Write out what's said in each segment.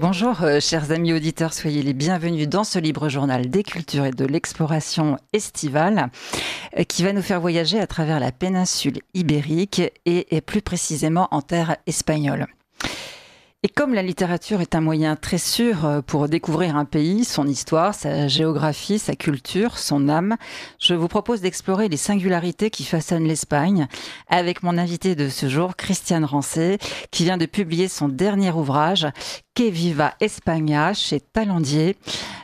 Bonjour, chers amis auditeurs, soyez les bienvenus dans ce libre journal des cultures et de l'exploration estivale qui va nous faire voyager à travers la péninsule ibérique et plus précisément en terre espagnole. Et comme la littérature est un moyen très sûr pour découvrir un pays, son histoire, sa géographie, sa culture, son âme, je vous propose d'explorer les singularités qui façonnent l'Espagne avec mon invité de ce jour, Christiane Rancé, qui vient de publier son dernier ouvrage, Que Viva España, chez Talandier.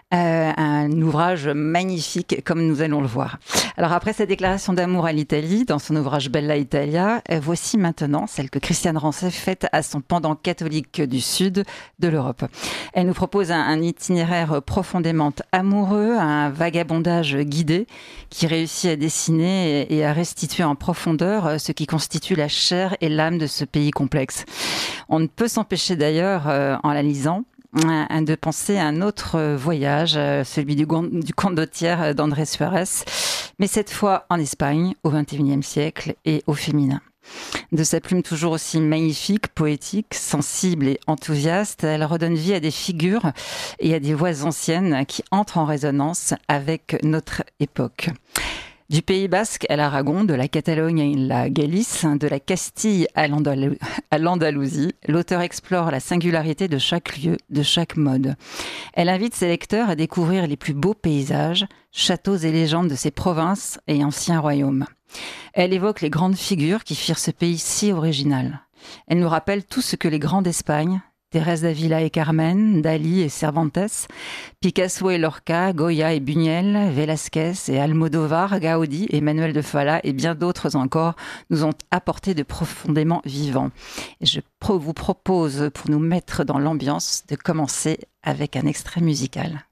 Un ouvrage magnifique, comme nous allons le voir. Alors après sa déclaration d'amour à l'Italie, dans son ouvrage Bella Italia, voici maintenant celle que Christiane Rancé fait à son pendant catholique du sud de l'Europe. Elle nous propose un itinéraire profondément amoureux, un vagabondage guidé qui réussit à dessiner et à restituer en profondeur ce qui constitue la chair et l'âme de ce pays complexe. On ne peut s'empêcher d'ailleurs, en la lisant, de penser à un autre voyage, celui du condottiere d'Andrés Suárez, mais cette fois en Espagne, au XXIe siècle et au féminin. De sa plume toujours aussi magnifique, poétique, sensible et enthousiaste, elle redonne vie à des figures et à des voix anciennes qui entrent en résonance avec notre époque. Du Pays Basque à l'Aragon, de la Catalogne à la Galice, de la Castille à l'Andalousie, l'auteur explore la singularité de chaque lieu, de chaque mode. Elle invite ses lecteurs à découvrir les plus beaux paysages, châteaux et légendes de ces provinces et anciens royaumes. Elle évoque les grandes figures qui firent ce pays si original. Elle nous rappelle tout ce que les grands d'Espagne, Thérèse d'Avila et Carmen, Dali et Cervantes, Picasso et Lorca, Goya et Buñuel, Velázquez et Almodóvar, Gaudí et Manuel de Falla et bien d'autres encore nous ont apporté de profondément vivants. Et je vous propose, pour nous mettre dans l'ambiance, de commencer avec un extrait musical.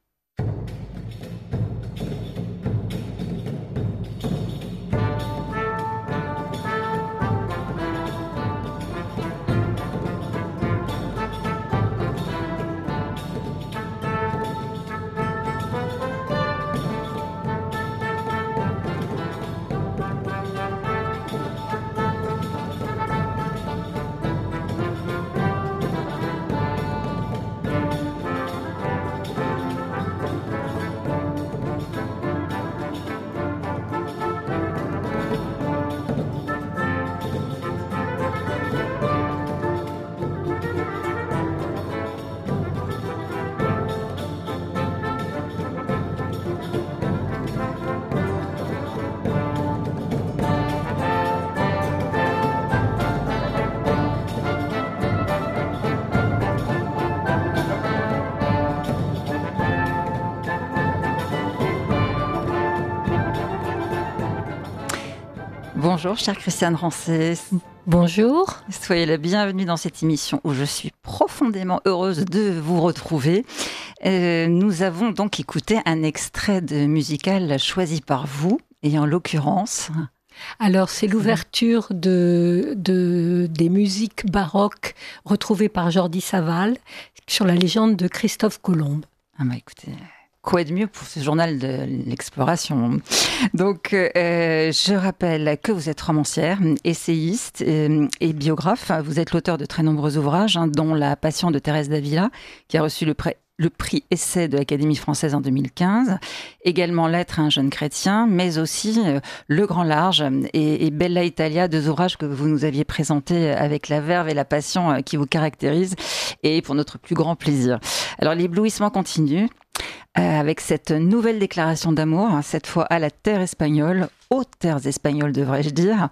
Bonjour, chère Christiane Rancé. Bonjour. Soyez la bienvenue dans cette émission où je suis profondément heureuse de vous retrouver. Nous avons donc écouté un extrait de musical choisi par vous, et en l'occurrence... Alors, c'est l'ouverture des musiques baroques retrouvées par Jordi Savall sur la légende de Christophe Colomb. Ah bah écoutez... Quoi de mieux pour ce journal de l'exploration? Donc, je rappelle que vous êtes romancière, essayiste et biographe. Vous êtes l'auteur de très nombreux ouvrages, dont La Passion de Thérèse d'Avila, qui a reçu le prix Essai de l'Académie française en 2015. Également Lettres à un jeune chrétien, mais aussi Le Grand Large et Bella Italia, deux ouvrages que vous nous aviez présentés avec la verve et la passion qui vous caractérisent, et pour notre plus grand plaisir. Alors, l'éblouissement continue. Avec cette nouvelle déclaration d'amour, cette fois à la terre espagnole, aux terres espagnoles devrais-je dire,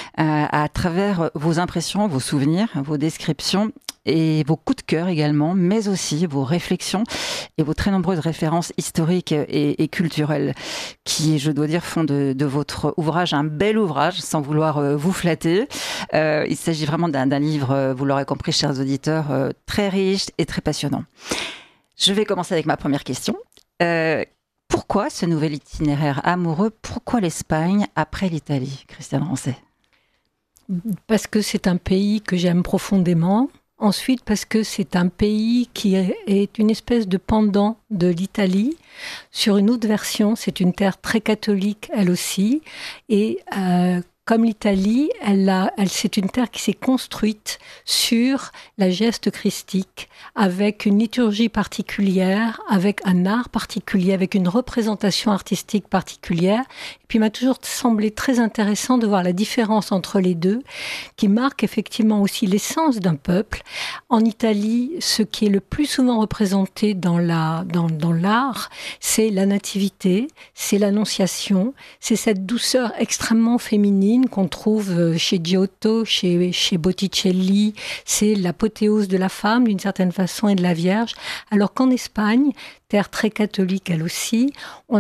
à travers vos impressions, vos souvenirs, vos descriptions et vos coups de cœur également, mais aussi vos réflexions et vos très nombreuses références historiques et culturelles qui, je dois dire, font de votre ouvrage un bel ouvrage, sans vouloir vous flatter. Il s'agit vraiment d'un livre, vous l'aurez compris, chers auditeurs, très riche et très passionnant. Je vais commencer avec ma première question. Pourquoi ce nouvel itinéraire amoureux? Pourquoi l'Espagne après l'Italie, Christiane Rancé? Parce que c'est un pays que j'aime profondément. Ensuite, parce que c'est un pays qui est une espèce de pendant de l'Italie. Sur une autre version, c'est une terre très catholique, elle aussi. Et comme l'Italie, c'est une terre qui s'est construite sur la geste christique, avec une liturgie particulière, avec un art particulier, avec une représentation artistique particulière. Et puis il m'a toujours semblé très intéressant de voir la différence entre les deux, qui marque effectivement aussi l'essence d'un peuple. En Italie, ce qui est le plus souvent représenté dans l'art, c'est la nativité, c'est l'annonciation, c'est cette douceur extrêmement féminine qu'on trouve chez Giotto, chez Botticelli, c'est l'apothéose de la femme d'une certaine façon et de la Vierge, alors qu'en Espagne, terre très catholique elle aussi,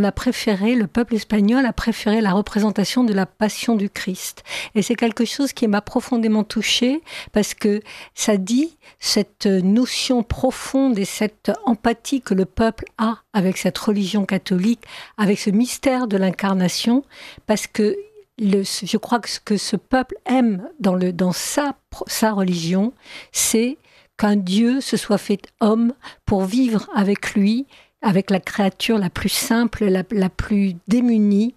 le peuple espagnol a préféré la représentation de la passion du Christ. Et c'est quelque chose qui m'a profondément touchée, parce que ça dit cette notion profonde et cette empathie que le peuple a avec cette religion catholique, avec ce mystère de l'incarnation, parce que je crois que ce que ce peuple aime dans sa religion, c'est qu'un Dieu se soit fait homme pour vivre avec lui, avec la créature la plus simple, la plus démunie,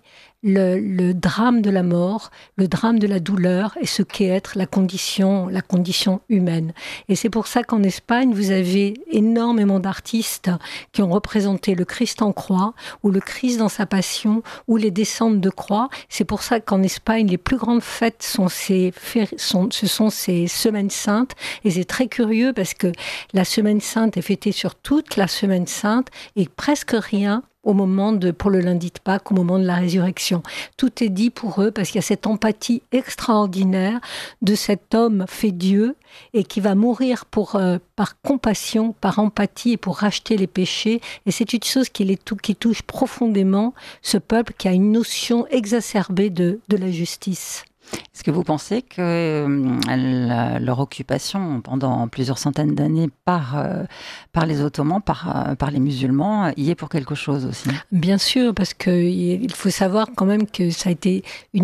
le drame de la mort, le drame de la douleur et ce qu'est être la condition humaine. Et c'est pour ça qu'en Espagne, vous avez énormément d'artistes qui ont représenté le Christ en croix, ou le Christ dans sa passion, ou les descentes de croix. C'est pour ça qu'en Espagne, les plus grandes fêtes ce sont ces semaines saintes. Et c'est très curieux parce que la semaine sainte est fêtée sur toute la semaine sainte et presque rien pour le lundi de Pâques, au moment de la résurrection. Tout est dit pour eux parce qu'il y a cette empathie extraordinaire de cet homme fait Dieu et qui va mourir par compassion, par empathie et pour racheter les péchés. Et c'est une chose qui touche profondément ce peuple qui a une notion exacerbée de la justice. Est-ce que vous pensez que leur occupation pendant plusieurs centaines d'années par les Ottomans, par les musulmans, y est pour quelque chose aussi? Bien sûr, parce qu'il faut savoir quand même que ça a été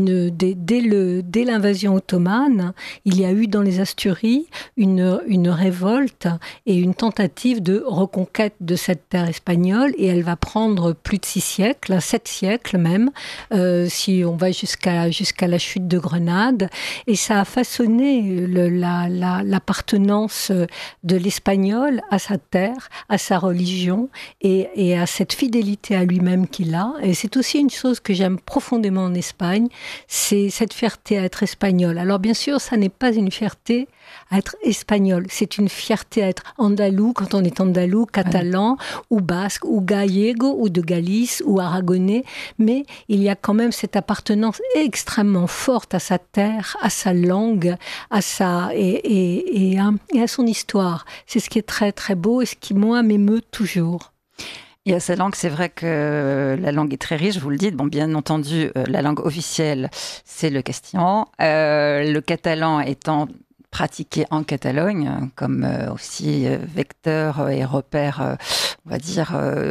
dès l'invasion ottomane, il y a eu dans les Asturies une révolte et une tentative de reconquête de cette terre espagnole, et elle va prendre plus de 6 siècles, 7 siècles même, si on va jusqu'à la chute de Grenade. Et ça a façonné l'appartenance de l'Espagnol à sa terre, à sa religion et à cette fidélité à lui-même qu'il a. Et c'est aussi une chose que j'aime profondément en Espagne, c'est cette fierté à être espagnol. Alors bien sûr, ça n'est pas une fierté à être espagnol, c'est une fierté à être andalou quand on est andalou, catalan, ou basque, ou gallego, ou de Galice, ou aragonais, mais il y a quand même cette appartenance extrêmement forte à sa terre, à sa langue, à sa et à son histoire. C'est ce qui est très très beau et ce qui moi m'émeut toujours. Et à sa langue, c'est vrai que la langue est très riche, vous le dites. Bon, bien entendu, la langue officielle, c'est le castillan. Le catalan étant pratiqué en Catalogne, comme aussi vecteur et repère, on va dire,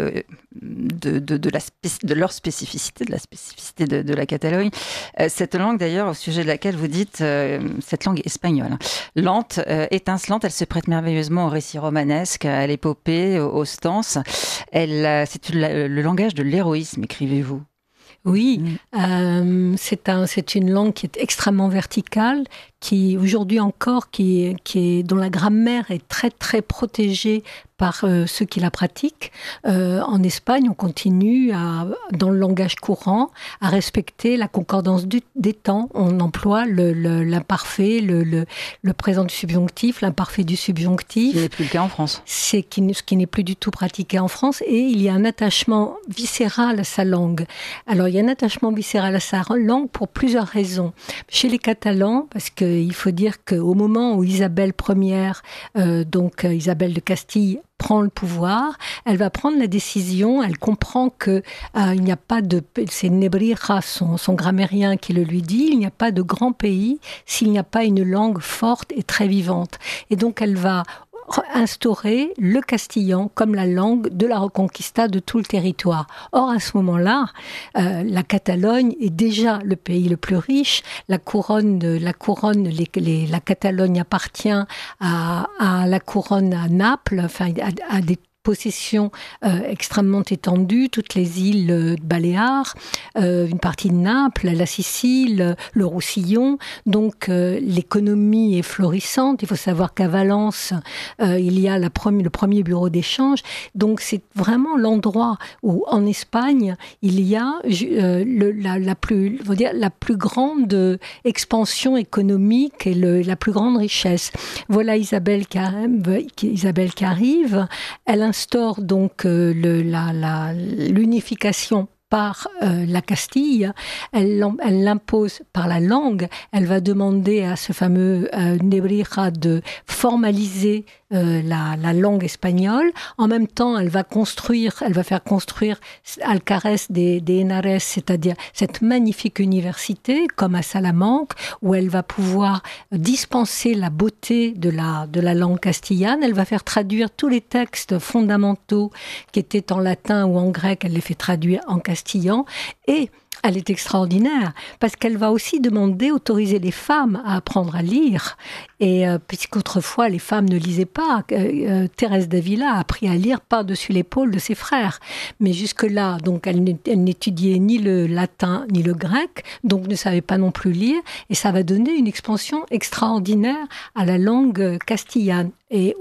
de leur spécificité, de la spécificité de la Catalogne. Cette langue, d'ailleurs, au sujet de laquelle vous dites, cette langue espagnole, lente, étincelante, elle se prête merveilleusement au récit romanesque, à l'épopée, aux stances. C'est le langage de l'héroïsme, écrivez-vous. Oui, c'est une langue qui est extrêmement verticale, qui aujourd'hui encore, dont la grammaire est très très protégée par ceux qui la pratiquent. En Espagne, on continue dans le langage courant à respecter la concordance des temps. On emploie l'imparfait, le présent du subjonctif, l'imparfait du subjonctif. Ce n'est plus le cas en France. Ce qui n'est plus du tout pratiqué en France. Et il y a un attachement viscéral à sa langue. Alors, il y a un attachement viscéral à sa langue pour plusieurs raisons. Chez les Catalans, parce qu'il faut dire qu'au moment où Isabelle Ière, Isabelle de Castille, prend le pouvoir, elle va prendre la décision, elle comprend que il n'y a pas c'est Nebrija, son grammairien qui le lui dit, il n'y a pas de grand pays s'il n'y a pas une langue forte et très vivante. Et donc elle va instaurer le castillan comme la langue de la reconquista de tout le territoire. Or, à ce moment-là, la Catalogne est déjà le pays le plus riche. La Catalogne appartient à la couronne à Naples, enfin à des possession extrêmement étendue, toutes les îles Baléares, une partie de Naples, la Sicile, le Roussillon. Donc l'économie est florissante. Il faut savoir qu'à Valence, il y a le premier bureau d'échange. Donc c'est vraiment l'endroit où, en Espagne, il y a la plus grande expansion économique et la plus grande richesse. Voilà Isabelle qui arrive. Elle instaure donc l'unification par la Castille, elle l'impose par la langue, elle va demander à ce fameux Nebrija de formaliser la langue espagnole. En même temps, elle va faire construire Alcarès de Henares, c'est-à-dire cette magnifique université, comme à Salamanque, où elle va pouvoir dispenser la beauté de la langue castillane. Elle va faire traduire tous les textes fondamentaux qui étaient en latin ou en grec, elle les fait traduire en castillan. Et elle est extraordinaire parce qu'elle va aussi autoriser les femmes à apprendre à lire. Et puisqu'autrefois les femmes ne lisaient pas, Thérèse d'Avila a appris à lire par-dessus l'épaule de ses frères. Mais jusque-là, donc elle n'étudiait ni le latin ni le grec, donc ne savait pas non plus lire. Et ça va donner une expansion extraordinaire à la langue castillane et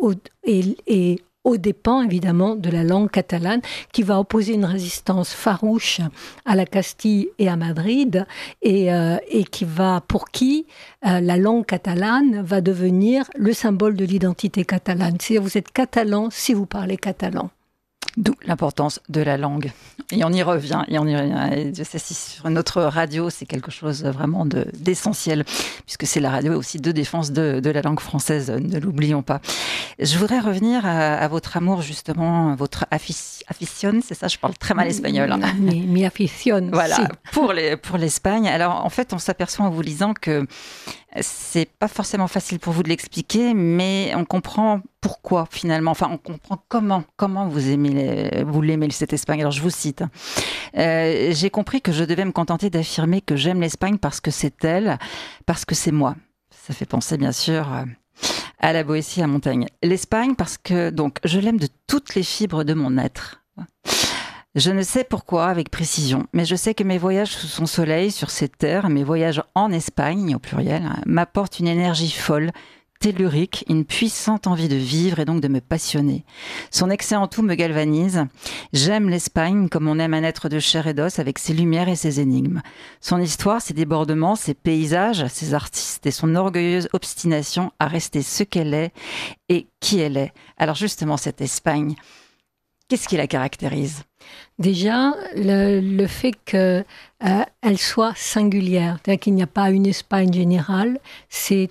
aux dépens évidemment de la langue catalane, qui va opposer une résistance farouche à la Castille et à Madrid, et pour qui la langue catalane va devenir le symbole de l'identité catalane. C'est-à-dire vous êtes catalan si vous parlez catalan. D'où l'importance de la langue. Et on y revient. Et je sais si sur notre radio, c'est quelque chose vraiment d'essentiel, puisque c'est la radio aussi de défense de la langue française, ne l'oublions pas. Je voudrais revenir à votre amour, justement, votre afición, c'est ça, je parle très mal espagnol. Hein. Mi afición. Voilà, si. pour l'Espagne. Alors, en fait, on s'aperçoit en vous lisant que c'est pas forcément facile pour vous de l'expliquer, mais on comprend pourquoi finalement. Enfin, on comprend comment vous l'aimez cette Espagne. Alors, je vous cite. J'ai compris que je devais me contenter d'affirmer que j'aime l'Espagne parce que c'est elle, parce que c'est moi. Ça fait penser, bien sûr, à la Boétie, à Montaigne. L'Espagne parce que, donc, je l'aime de toutes les fibres de mon être. Je ne sais pourquoi avec précision, mais je sais que mes voyages sous son soleil, sur ces terres, mes voyages en Espagne, au pluriel, m'apportent une énergie folle, tellurique, une puissante envie de vivre et donc de me passionner. Son excès en tout me galvanise. J'aime l'Espagne comme on aime un être de chair et d'os avec ses lumières et ses énigmes. Son histoire, ses débordements, ses paysages, ses artistes et son orgueilleuse obstination à rester ce qu'elle est et qui elle est. Alors justement, cette Espagne, qu'est-ce qui la caractérise ? Déjà, le fait qu'elle soit singulière, c'est-à-dire qu'il n'y a pas une Espagne générale, c'est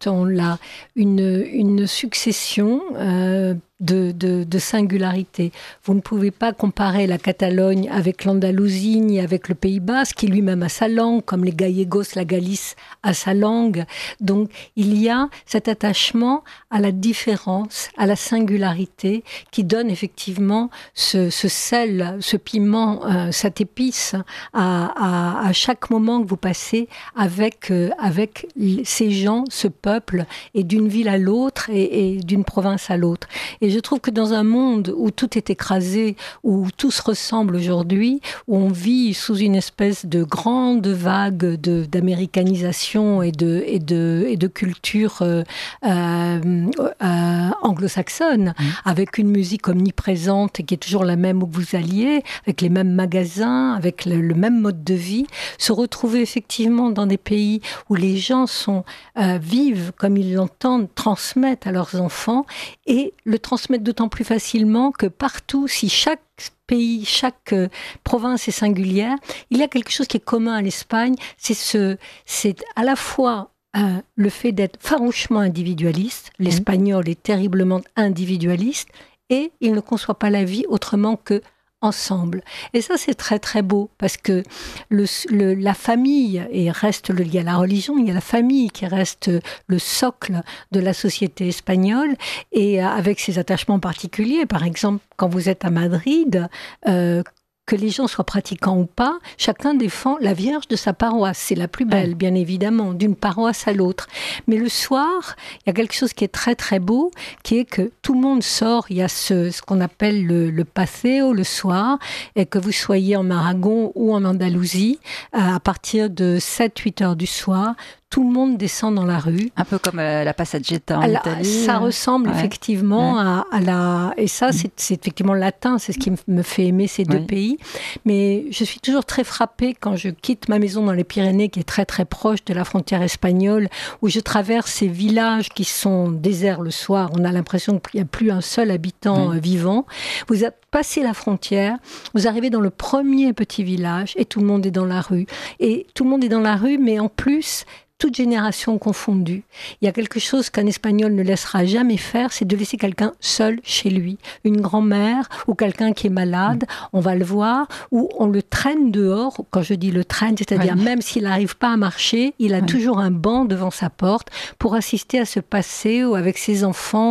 une succession de singularités. Vous ne pouvez pas comparer la Catalogne avec l'Andalousie ni avec le Pays Basque, qui lui-même a sa langue, comme les Gallegos, la Galice a sa langue. Donc, il y a cet attachement à la différence, à la singularité, qui donne effectivement ce sel, ce piment, cette épice à chaque moment que vous passez avec ces gens, ce peuple, et d'une ville à l'autre et d'une province à l'autre. Et je trouve que dans un monde où tout est écrasé, où tout se ressemble aujourd'hui, où on vit sous une espèce de grande vague d'américanisation et de culture anglo-saxonne, avec une musique omniprésente et qui est toujours la même où vous alliez, avec les mêmes magasins, avec le même mode de vie, se retrouver effectivement dans des pays où les gens vivent comme ils l'entendent, transmettent à leurs enfants, et le transmettre d'autant plus facilement que partout, si chaque pays, chaque province est singulière, il y a quelque chose qui est commun à l'Espagne, c'est à la fois le fait d'être farouchement individualiste, l'espagnol est terriblement individualiste, et il ne conçoit pas la vie autrement que ensemble. Et ça, c'est très très beau, parce que la famille, et reste il y a la religion, il y a la famille qui reste le socle de la société espagnole, et avec ses attachements particuliers. Par exemple, quand vous êtes à Madrid, que les gens soient pratiquants ou pas, chacun défend la Vierge de sa paroisse. C'est la plus belle, bien évidemment, d'une paroisse à l'autre. Mais le soir, il y a quelque chose qui est très très beau, qui est que tout le monde sort. Il y a ce qu'on appelle le paseo le soir, et que vous soyez en Aragon ou en Andalousie, à partir de 7-8 heures du soir, tout le monde descend dans la rue. Un peu comme la Passeggiata en Italie. Ça ressemble effectivement à la... Et ça, c'est effectivement latin, c'est ce qui me fait aimer ces deux pays. Mais je suis toujours très frappée quand je quitte ma maison dans les Pyrénées, qui est très très proche de la frontière espagnole, où je traverse ces villages qui sont déserts le soir. On a l'impression qu'il n'y a plus un seul habitant vivant. Vous passez la frontière, vous arrivez dans le premier petit village et tout le monde est dans la rue. Et tout le monde est dans la rue, mais en plus... toute génération confondue. Il y a quelque chose qu'un Espagnol ne laissera jamais faire, c'est de laisser quelqu'un seul chez lui. Une grand-mère ou quelqu'un qui est malade, on va le voir, ou on le traîne dehors. Quand je dis le traîne, c'est-à-dire même s'il n'arrive pas à marcher, il a toujours un banc devant sa porte pour assister à ce passéo avec ses enfants,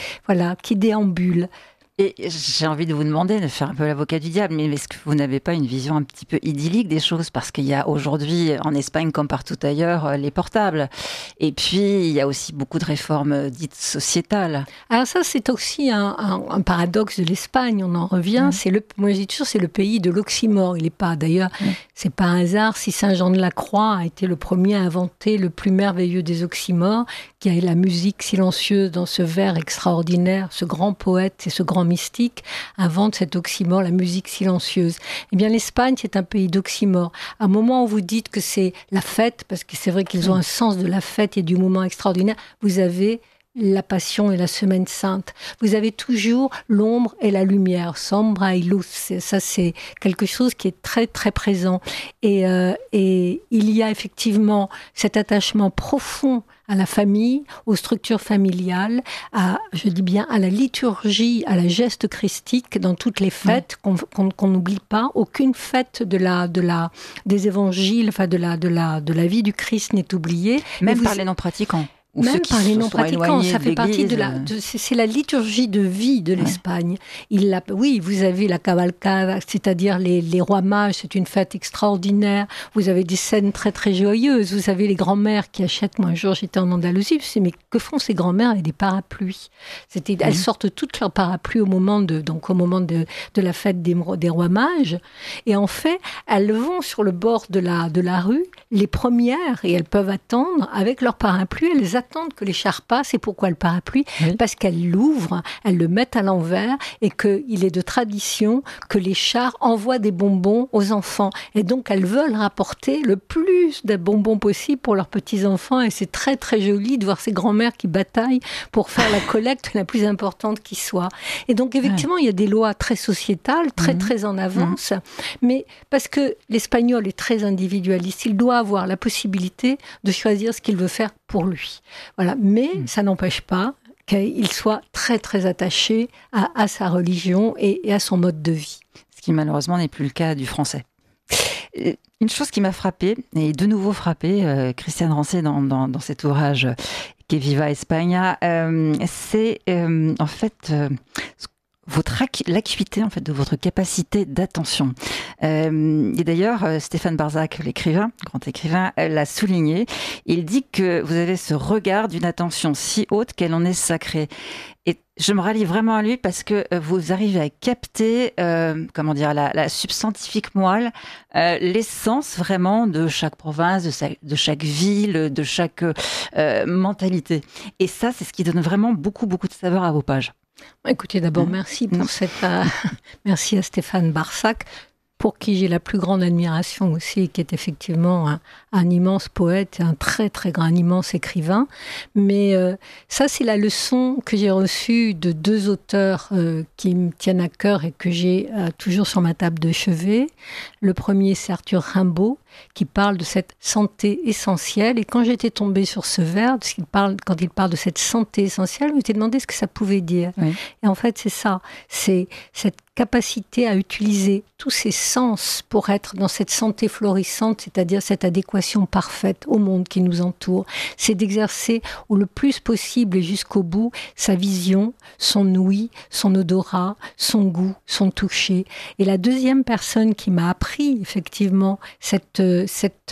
qui déambulent. Et j'ai envie de vous demander, de faire un peu l'avocat du diable, mais est-ce que vous n'avez pas une vision un petit peu idyllique des choses? Parce qu'il y a aujourd'hui, en Espagne comme partout ailleurs, les portables. Et puis, il y a aussi beaucoup de réformes dites sociétales. Alors ça, c'est aussi un paradoxe de l'Espagne, on en revient. Moi, je dis toujours, c'est le pays de l'oxymore. Il n'est pas, d'ailleurs, c'est pas un hasard si Saint Jean de la Croix a été le premier à inventer le plus merveilleux des oxymores, qui a la musique silencieuse dans ce vers extraordinaire. Ce grand poète et ce grand mystique invente cet oxymore, la musique silencieuse. Eh bien, l'Espagne, c'est un pays d'oxymore. À un moment où vous dites que c'est la fête, parce que c'est vrai qu'ils ont un sens de la fête et du moment extraordinaire, vous avez la Passion et la Semaine Sainte. Vous avez toujours l'ombre et la lumière, sombra y luz. Ça, c'est quelque chose qui est très, très présent. Et il y a effectivement cet attachement profond à la famille, aux structures familiales, je dis bien à la liturgie, à la geste christique dans toutes les fêtes qu'on n'oublie pas. Aucune fête des évangiles, enfin de la vie du Christ n'est oubliée. Même par les non-pratiquants. Même par les non-pratiquants, ça fait partie c'est la liturgie de vie de l'Espagne. Oui, vous avez la cavalcade, c'est-à-dire les rois mages, c'est une fête extraordinaire. Vous avez des scènes très très joyeuses. Vous avez les grands-mères qui achètent. Moi, un jour, j'étais en Andalousie, je me suis dit, mais que font ces grands-mères avec des parapluies? Elles sortent toutes leurs parapluies au moment de la fête des rois mages. Et en fait, elles vont sur le bord de la rue, les premières, et elles peuvent attendre avec leurs parapluies. Elles attendent que les chars passent. Et pourquoi le parapluie? Parce qu'elles l'ouvrent, elles le mettent à l'envers et qu'il est de tradition que les chars envoient des bonbons aux enfants. Et donc, elles veulent rapporter le plus de bonbons possible pour leurs petits-enfants. Et c'est très, très joli de voir ces grands-mères qui bataillent pour faire la collecte la plus importante qui soit. Et donc, effectivement, il y a des lois très sociétales, très, très en avance. Mais parce que l'espagnol est très individualiste, il doit avoir la possibilité de choisir ce qu'il veut faire pour lui. Voilà. Mais ça n'empêche pas qu'il soit très, très attaché à sa religion et à son mode de vie. Ce qui, malheureusement, n'est plus le cas du français. Une chose qui m'a frappée, et de nouveau frappée, Christiane Rancé, dans cet ouvrage qui est Viva España, c'est en fait l'acuité en fait de votre capacité d'attention. Et d'ailleurs, Stéphane Barzac, l'écrivain, grand écrivain, l'a souligné. Il dit que vous avez ce regard d'une attention si haute qu'elle en est sacrée. Et je me rallie vraiment à lui parce que vous arrivez à capter, la substantifique moelle, l'essence vraiment de chaque province, de chaque ville, de chaque mentalité. Et ça, c'est ce qui donne vraiment beaucoup, beaucoup de saveur à vos pages. Écoutez, d'abord, merci pour merci à Stéphane Barzac, pour qui j'ai la plus grande admiration aussi, qui est effectivement un immense poète, un très très grand, un immense écrivain. Mais ça, c'est la leçon que j'ai reçue de deux auteurs qui me tiennent à cœur et que j'ai toujours sur ma table de chevet. Le premier, c'est Arthur Rimbaud, qui parle de cette santé essentielle. Et quand j'étais tombée sur ce vers, quand il parle de cette santé essentielle, je m'étais demandé ce que ça pouvait dire. Oui. Et en fait, c'est ça, c'est cette capacité à utiliser tous ses sens pour être dans cette santé florissante, c'est-à-dire cette adéquation parfaite au monde qui nous entoure. C'est d'exercer au le plus possible et jusqu'au bout sa vision, son ouïe, son odorat, son goût, son toucher. Et la deuxième personne qui m'a appris effectivement ce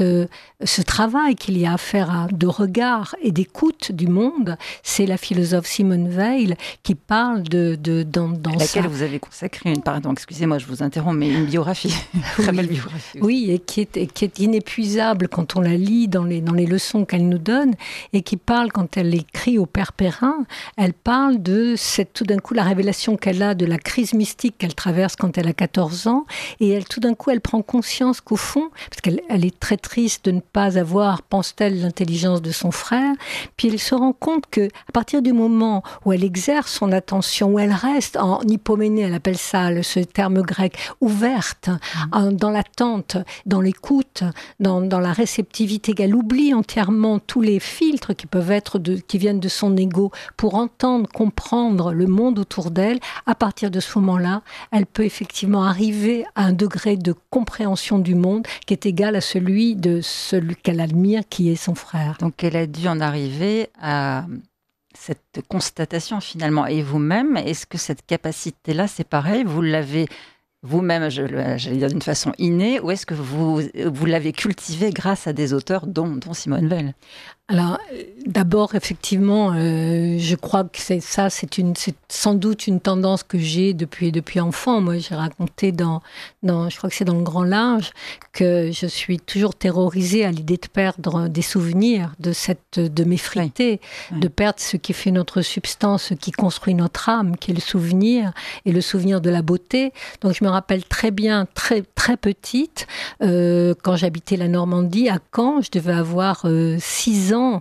travail qu'il y a à faire de regard et d'écoute du monde, c'est la philosophe Simone Weil qui parle dans laquelle vous avez consacré pardon, excusez-moi, je vous interromps, mais une biographie, très belle biographie. Oui, et qui est inépuisable quand on la lit dans les leçons qu'elle nous donne, et qui parle, quand elle écrit au Père Perrin, elle parle de tout d'un coup la révélation qu'elle a de la crise mystique qu'elle traverse quand elle a 14 ans, et tout d'un coup elle prend conscience qu'au fond, parce qu'elle est très triste de ne pas avoir, pense-t-elle, l'intelligence de son frère, puis elle se rend compte que à partir du moment où elle exerce son attention, où elle reste en hypoménée, elle appelle ça ce terme grec, ouverte, dans l'attente, dans l'écoute, dans la réceptivité, qu'elle oublie entièrement tous les filtres qui viennent de son ego pour entendre, comprendre le monde autour d'elle. À partir de ce moment-là, elle peut effectivement arriver à un degré de compréhension du monde qui est égal à celui qu'elle admire, qui est son frère. Donc elle a dû en arriver à cette constatation finalement. Et vous-même, est-ce que cette capacité-là, c'est pareil, vous l'avez vous-même, j'allais dire d'une façon innée, ou est-ce que vous l'avez cultivée grâce à des auteurs dont Simone Weil ? Alors, d'abord, effectivement, je crois que c'est sans doute une tendance que j'ai depuis enfant. Moi, j'ai raconté je crois que c'est dans Le Grand Large, que je suis toujours terrorisée à l'idée de perdre des souvenirs, de m'effriter, de perdre ce qui fait notre substance, ce qui construit notre âme, qui est le souvenir, et le souvenir de la beauté. Donc, je me rappelle très bien, très, très petite, quand j'habitais la Normandie, à Caen, je devais avoir 6 ans,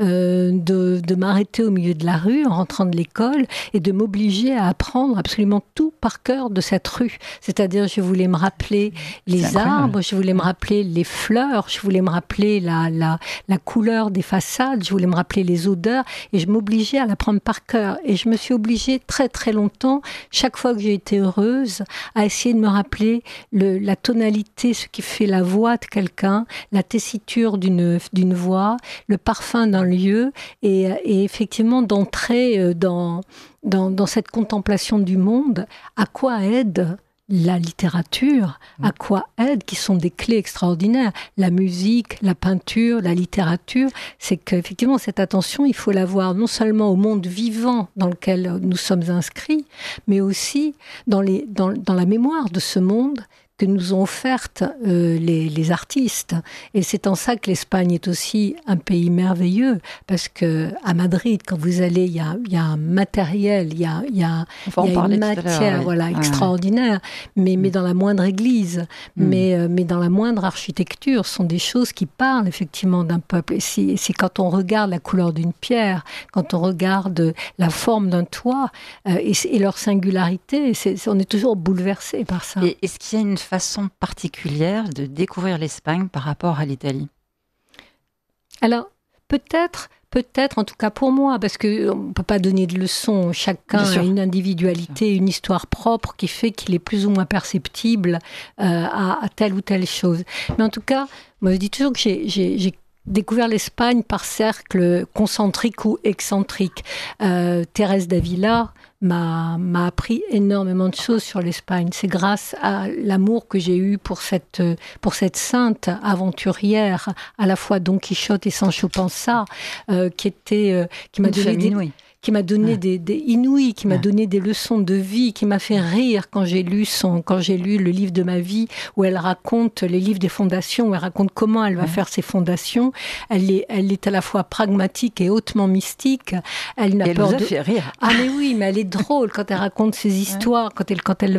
de m'arrêter au milieu de la rue en rentrant de l'école et de m'obliger à apprendre absolument tout par cœur de cette rue. C'est-à-dire, je voulais me rappeler les arbres, je voulais me rappeler les fleurs, je voulais me rappeler la couleur des façades, je voulais me rappeler les odeurs, et je m'obligeais à l'apprendre par cœur. Et je me suis obligée très très longtemps, chaque fois que j'ai été heureuse, à essayer de me rappeler la tonalité, ce qui fait la voix de quelqu'un, la tessiture d'une voix, le parfum d'un lieu, et effectivement d'entrer dans cette contemplation du monde. À quoi aide la littérature, à quoi aide, qui sont des clés extraordinaires, la musique, la peinture, la littérature, c'est qu'effectivement cette attention, il faut l'avoir non seulement au monde vivant dans lequel nous sommes inscrits, mais aussi dans la mémoire de ce monde que nous ont offertes les artistes. Et c'est en ça que l'Espagne est aussi un pays merveilleux, parce que à Madrid, quand vous allez, il y a un matériel, il y a une matière, voilà, extraordinaire, mais dans la moindre église, mais dans la moindre architecture, sont des choses qui parlent effectivement d'un peuple. Et c'est quand on regarde la couleur d'une pierre, quand on regarde la forme d'un toit, et leur singularité, on est toujours bouleversé par ça. Et est-ce qu'il y a une façon particulière de découvrir l'Espagne par rapport à l'Italie ? Alors, peut-être, en tout cas pour moi, parce qu'on ne peut pas donner de leçons, chacun a une individualité, une histoire propre qui fait qu'il est plus ou moins perceptible à telle ou telle chose. Mais en tout cas, moi je dis toujours que j'ai découvert l'Espagne par cercle concentrique ou excentrique. Thérèse d'Avila m'a appris énormément de choses sur l'Espagne. C'est grâce à l'amour que j'ai eu pour cette sainte aventurière, à la fois Don Quichotte et Sancho Panza, qui m'a donné des inouïs, qui m'a donné des leçons de vie, qui m'a fait rire quand j'ai lu le livre de ma vie, où elle raconte les livres des fondations, où elle raconte comment elle va faire ses fondations. Elle est à la fois pragmatique et hautement mystique. Elle n'a peur de... fait rire. Ah mais oui, mais elle est drôle quand elle raconte ses histoires, quand elle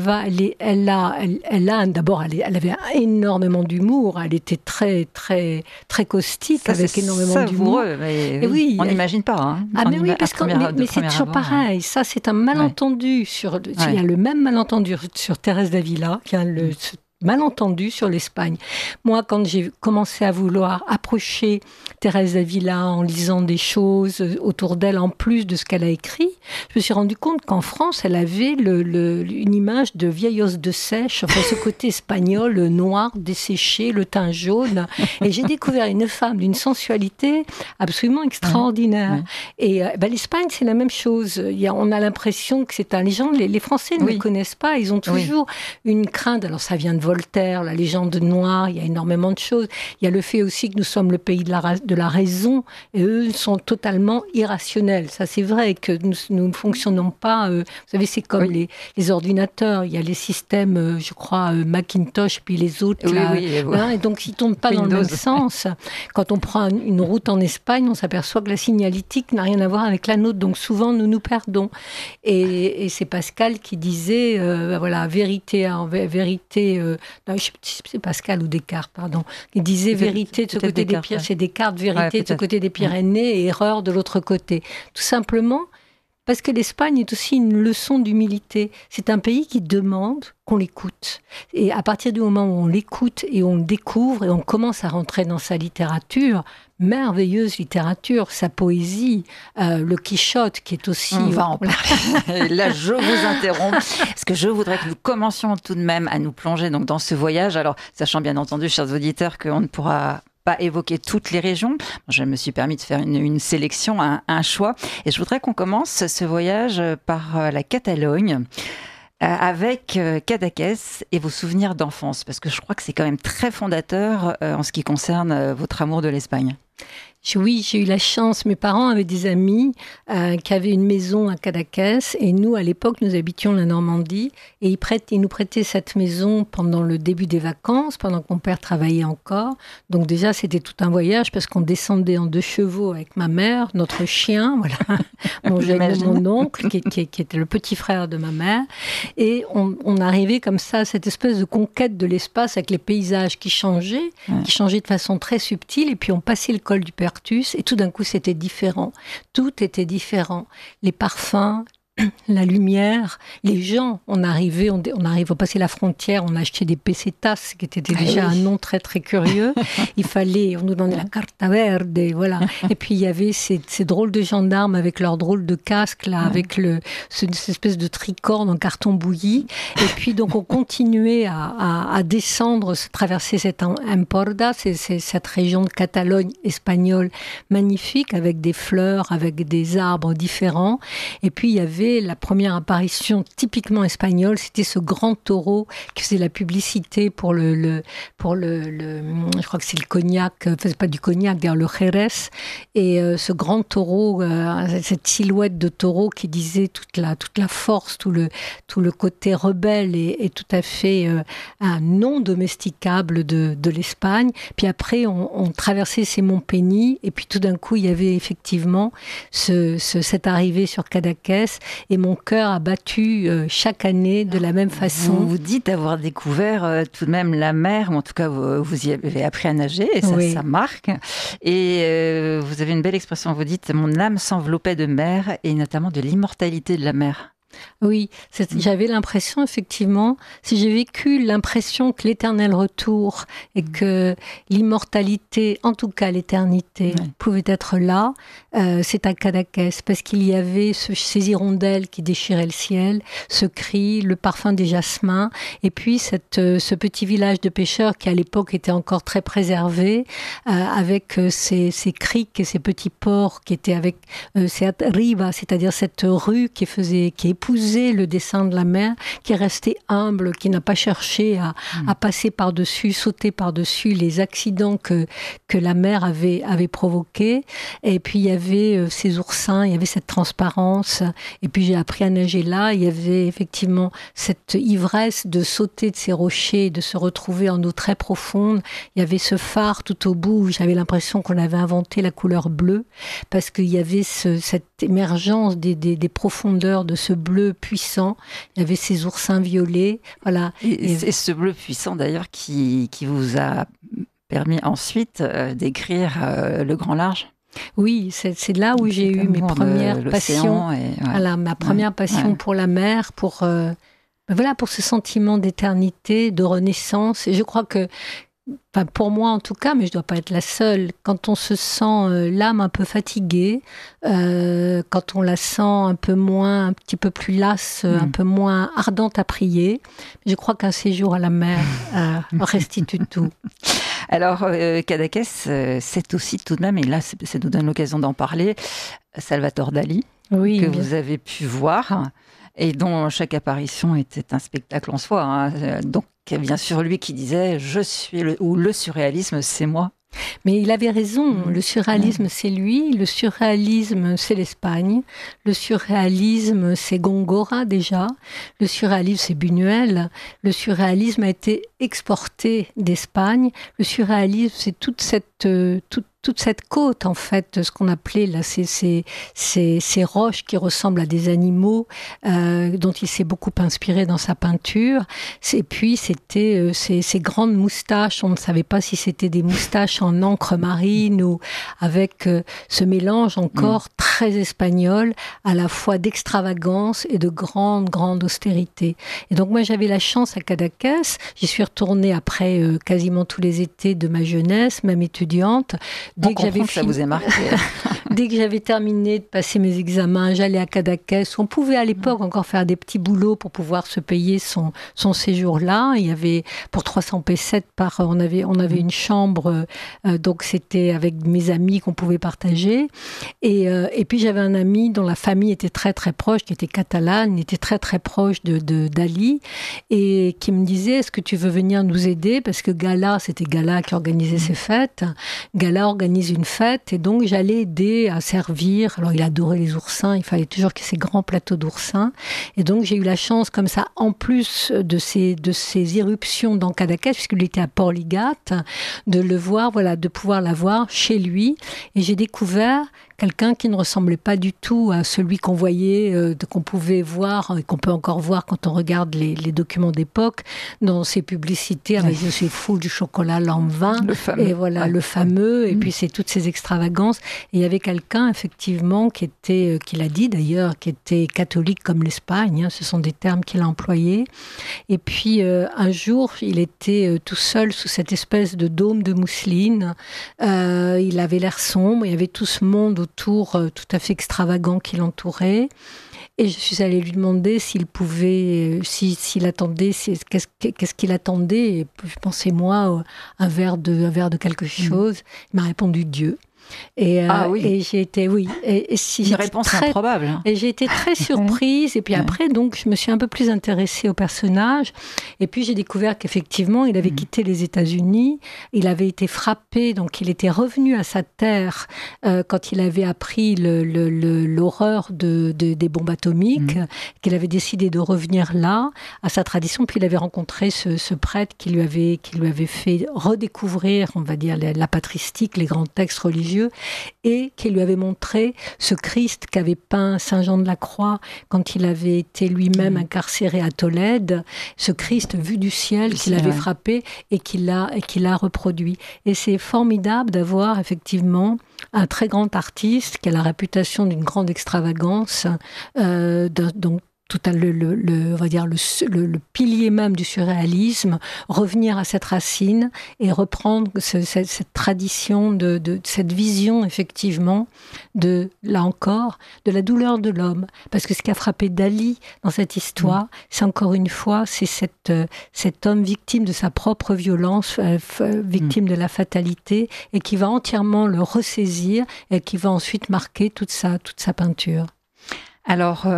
avait énormément d'humour. Elle était très très très caustique, ça, avec énormément d'humour. Et oui, on n'imagine pas. Hein, ah mais oui, parce que mais c'est toujours pareil. Ça, c'est un malentendu il y a le même malentendu sur Thérèse d'Avila, qui a malentendu sur l'Espagne. Moi, quand j'ai commencé à vouloir approcher Thérèse d'Avila en lisant des choses autour d'elle, en plus de ce qu'elle a écrit, je me suis rendu compte qu'en France, elle avait une image de vieille os de sèche, enfin, ce côté espagnol, le noir, desséché, le teint jaune. Et j'ai découvert une femme d'une sensualité absolument extraordinaire. Et l'Espagne, c'est la même chose. On a l'impression que c'est un légende. Les Français ne le connaissent pas. Ils ont toujours une crainte. Alors, ça vient de Voltaire, la légende noire, il y a énormément de choses. Il y a le fait aussi que nous sommes le pays de la raison, et eux sont totalement irrationnels. Ça, c'est vrai que nous ne fonctionnons pas... vous savez, c'est comme les ordinateurs. Il y a les systèmes, je crois, Macintosh, puis les autres. Et donc, ils ne tournent pas dans le même sens. Quand on prend une route en Espagne, on s'aperçoit que la signalétique n'a rien à voir avec la nôtre. Donc, souvent, nous nous perdons. Et c'est Pascal qui disait, vérité, c'est Pascal ou Descartes, pardon. Il disait vérité de ce côté des Pyrénées, c'est Descartes, vérité de ce côté des Pyrénées et erreur de l'autre côté. Tout simplement parce que l'Espagne est aussi une leçon d'humilité. C'est un pays qui demande qu'on l'écoute. Et à partir du moment où on l'écoute et on le découvre et on commence à rentrer dans sa littérature, merveilleuse littérature, sa poésie, le Quichotte qui est aussi... On va en parler. Là, je vous interromps parce que je voudrais que nous commencions tout de même à nous plonger donc, dans ce voyage. Alors, sachant bien entendu, chers auditeurs, qu'on ne pourra pas évoquer toutes les régions. Je me suis permis de faire une sélection, un choix. Et je voudrais qu'on commence ce voyage par la Catalogne. Avec Cadaqués et vos souvenirs d'enfance, parce que je crois que c'est quand même très fondateur en ce qui concerne votre amour de l'Espagne. Oui, j'ai eu la chance. Mes parents avaient des amis qui avaient une maison à Cadaqués et nous, à l'époque, nous habitions la Normandie et ils nous prêtaient cette maison pendant le début des vacances, pendant que mon père travaillait encore. Donc déjà, c'était tout un voyage parce qu'on descendait en 2 chevaux avec ma mère, notre chien, voilà, mon oncle qui était le petit frère de ma mère. Et on arrivait comme ça à cette espèce de conquête de l'espace avec les paysages qui changeaient de façon très subtile. Et puis on passait le col du Pertus et tout d'un coup c'était différent. Tout était différent. Les parfums, la lumière, les gens, on arrive, on passait la frontière, on achetait des pesetas, qui était déjà un nom très très curieux. On nous demandait la carta verde, voilà. Et puis il y avait ces drôles de gendarmes avec leurs drôles de casques là, avec cette espèce de tricorne en carton bouilli. Et puis donc on continuait à descendre, traverser cette Emporda, c'est cette région de Catalogne espagnole magnifique avec des fleurs, avec des arbres différents. Et puis il y avait la première apparition typiquement espagnole, c'était ce grand taureau qui faisait la publicité pour le je crois que c'est le cognac, c'est pas du cognac, d'ailleurs le Jerez, et ce grand taureau, cette silhouette de taureau qui disait toute la force, tout le côté rebelle et tout à fait non domesticable de l'Espagne. Puis après, on traversait ces monts Pénis, et puis tout d'un coup, il y avait effectivement cette arrivée sur Cadaqués. Et mon cœur a battu chaque année de la même façon. Vous dites avoir découvert tout de même la mer, ou en tout cas vous y avez appris à nager, et ça marque. Et vous avez une belle expression, vous dites « mon âme s'enveloppait de mer » et notamment de l'immortalité de la mer. Oui, j'avais l'impression, effectivement, si j'ai vécu l'impression que l'éternel retour et que l'immortalité, en tout cas l'éternité, pouvait être là, c'est à Cadaqués, parce qu'il y avait ces hirondelles qui déchiraient le ciel, ce cri, le parfum des jasmins, et puis ce petit village de pêcheurs qui à l'époque était encore très préservé, avec ces criques et ces petits ports qui étaient avec ces riba, c'est-à-dire cette rue qui épousait le dessin de la mer, qui est resté humble, qui n'a pas cherché à passer par-dessus, sauter par-dessus les accidents que la mer avait provoqués. Et puis il y avait ces oursins, il y avait cette transparence. Et puis j'ai appris à nager là. Il y avait effectivement cette ivresse de sauter de ces rochers, de se retrouver en eau très profonde. Il y avait ce phare tout au bout où j'avais l'impression qu'on avait inventé la couleur bleue, parce qu'il y avait cette émergence des profondeurs de ce bleu puissant. Il y avait ces oursins violets. Voilà. Et ce bleu puissant d'ailleurs qui vous a permis ensuite d'écrire le grand large. Oui, c'est là où j'ai eu mes premières passions. Ma première passion pour la mer, pour voilà, pour ce sentiment d'éternité, de renaissance. Et je crois que, enfin, pour moi en tout cas, mais je ne dois pas être la seule, quand on se sent l'âme un peu fatiguée, quand on la sent un petit peu plus lasse, un peu moins ardente à prier, je crois qu'un séjour à la mer restitue tout. Alors, Cadaqués, c'est aussi tout de même, et là, ça nous donne l'occasion d'en parler, Salvatore Dali, oui, que vous avez pu voir, et dont chaque apparition était un spectacle en soi. Hein. Donc, bien sûr, lui qui disait « Je suis le surréalisme, c'est moi ». Mais il avait raison, le surréalisme c'est lui, le surréalisme c'est l'Espagne, le surréalisme c'est Góngora déjà, le surréalisme c'est Buñuel, le surréalisme a été exporté d'Espagne, le surréalisme c'est toute cette côte en fait, ce qu'on appelait là, ces roches qui ressemblent à des animaux dont il s'est beaucoup inspiré dans sa peinture. Et puis c'était ces grandes moustaches, on ne savait pas si c'était des moustaches en encre marine ou avec ce mélange encore très espagnol, à la fois d'extravagance et de grande austérité. Et donc moi j'avais la chance à Cadaqués, j'y suis retournée après quasiment tous les étés de ma jeunesse, même étudiante. Dès que j'avais ça vous a marqué. Dès que j'avais terminé de passer mes examens, j'allais à Cadaqués. On pouvait à l'époque encore faire des petits boulots pour pouvoir se payer son séjour là. Il y avait pour 300 pesettes on avait une chambre, donc c'était avec mes amis qu'on pouvait partager. Et puis j'avais un ami dont la famille était très très proche, qui était catalane, était très très proche de Dali, et qui me disait est-ce que tu veux venir nous aider, parce que c'était Gala qui organisait ces fêtes. Gala organise une fête, et donc j'allais aider à servir. Alors il adorait les oursins, il fallait toujours qu'il y ait ces grands plateaux d'oursins, et donc j'ai eu la chance comme ça, en plus de ces irruptions dans Cadaqués, puisqu'il était à Port-Ligat, de le voir, voilà, de pouvoir l'avoir chez lui, et j'ai découvert quelqu'un qui ne ressemblait pas du tout à celui qu'on voyait, qu'on pouvait voir, et qu'on peut encore voir quand on regarde les documents d'époque, dans ces publicités avec Je suis fou du chocolat Lanvin, et voilà, le fameux, et puis c'est toutes ces extravagances. Et il y avait quelqu'un, effectivement, qui l'a dit d'ailleurs, qui était catholique comme l'Espagne, hein, ce sont des termes qu'il a employés. Et puis un jour, il était tout seul sous cette espèce de dôme de mousseline, il avait l'air sombre, il y avait tout ce monde autour tout à fait extravagant qui l'entourait, et je suis allée lui demander s'il pouvait, s'il attendait, qu'est-ce qu'il attendait, et je pensais moi un verre de quelque chose. Il m'a répondu Dieu. Et j'ai été, une réponse improbable. Et j'ai été très surprise. Et puis après, donc, je me suis un peu plus intéressée au personnage. Et puis j'ai découvert qu'effectivement, il avait quitté les États-Unis. Il avait été frappé, donc il était revenu à sa terre quand il avait appris l'horreur des bombes atomiques, qu'il avait décidé de revenir là, à sa tradition. Puis il avait rencontré ce prêtre qui lui avait fait redécouvrir, on va dire, la patristique, les grands textes religieux, et qui lui avait montré ce Christ qu'avait peint Saint Jean de la Croix quand il avait été lui-même incarcéré à Tolède, ce Christ vu du ciel qu'il avait frappé et qu'il a reproduit. Et c'est formidable d'avoir effectivement un très grand artiste qui a la réputation d'une grande extravagance, donc tout on va dire le pilier même du surréalisme, revenir à cette racine et reprendre cette tradition de cette vision effectivement là encore de la douleur de l'homme, parce que ce qui a frappé Dali dans cette histoire, c'est encore une fois cet homme victime de sa propre violence, victime de la fatalité, et qui va entièrement le ressaisir et qui va ensuite marquer toute sa peinture. Alors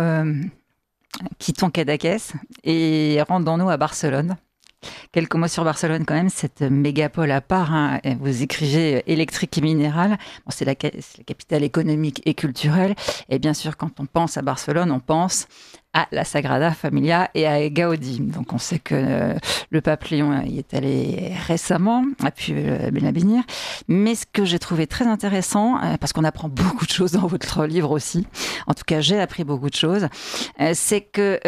quittons Cadaqués et rendons-nous à Barcelone. Quelques mots sur Barcelone quand même, cette mégapole à part. Hein. Vous écrivez électrique et minérale. Bon, c'est la capitale économique et culturelle. Et bien sûr, quand on pense à Barcelone, on pense à la Sagrada Familia et à Gaudi. Donc on sait que le pape Léon y est allé récemment, a pu la bénir. Mais ce que j'ai trouvé très intéressant, parce qu'on apprend beaucoup de choses dans votre livre aussi, en tout cas j'ai appris beaucoup de choses, c'est que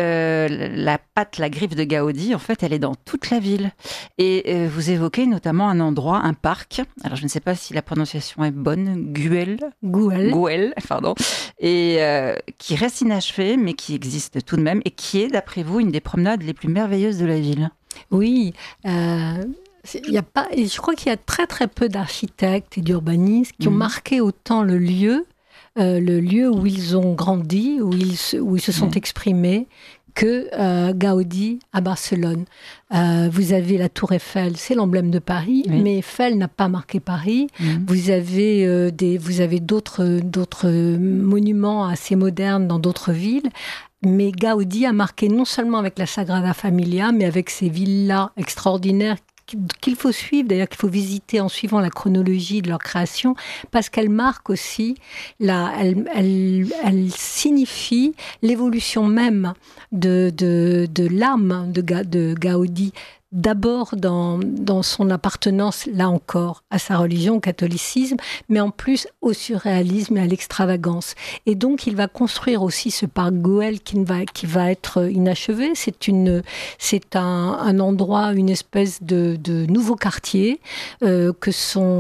la griffe de Gaudi, en fait, elle est dans toute la ville. Et vous évoquez notamment un endroit, un parc, alors je ne sais pas si la prononciation est bonne, Güell, pardon, et qui reste inachevé, mais qui existe reste tout de même, et qui est, d'après vous, une des promenades les plus merveilleuses de la ville. Oui, il y a pas, et je crois qu'il y a très très peu d'architectes et d'urbanistes qui ont marqué autant le lieu où ils ont grandi, où ils se sont exprimés, que Gaudi à Barcelone. Vous avez la Tour Eiffel, c'est l'emblème de Paris, mais Eiffel n'a pas marqué Paris. Vous avez d'autres monuments assez modernes dans d'autres villes. Mais Gaudi a marqué non seulement avec la Sagrada Familia, mais avec ses villas extraordinaires qu'il faut suivre, d'ailleurs qu'il faut visiter en suivant la chronologie de leur création, parce qu'elle marque aussi, elle signifie l'évolution même de l'âme de Gaudi. D'abord dans son appartenance, là encore, à sa religion, au catholicisme, mais en plus au surréalisme et à l'extravagance. Et donc, il va construire aussi ce parc Güell qui va être inachevé. C'est un endroit, une espèce de nouveau quartier que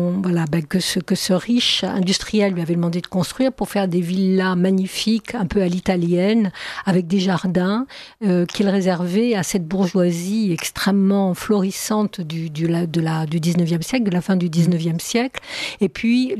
ce riche industriel lui avait demandé de construire pour faire des villas magnifiques, un peu à l'italienne, avec des jardins qu'il réservait à cette bourgeoisie extrêmement florissante du 19e siècle, de la fin du 19e siècle. Et puis,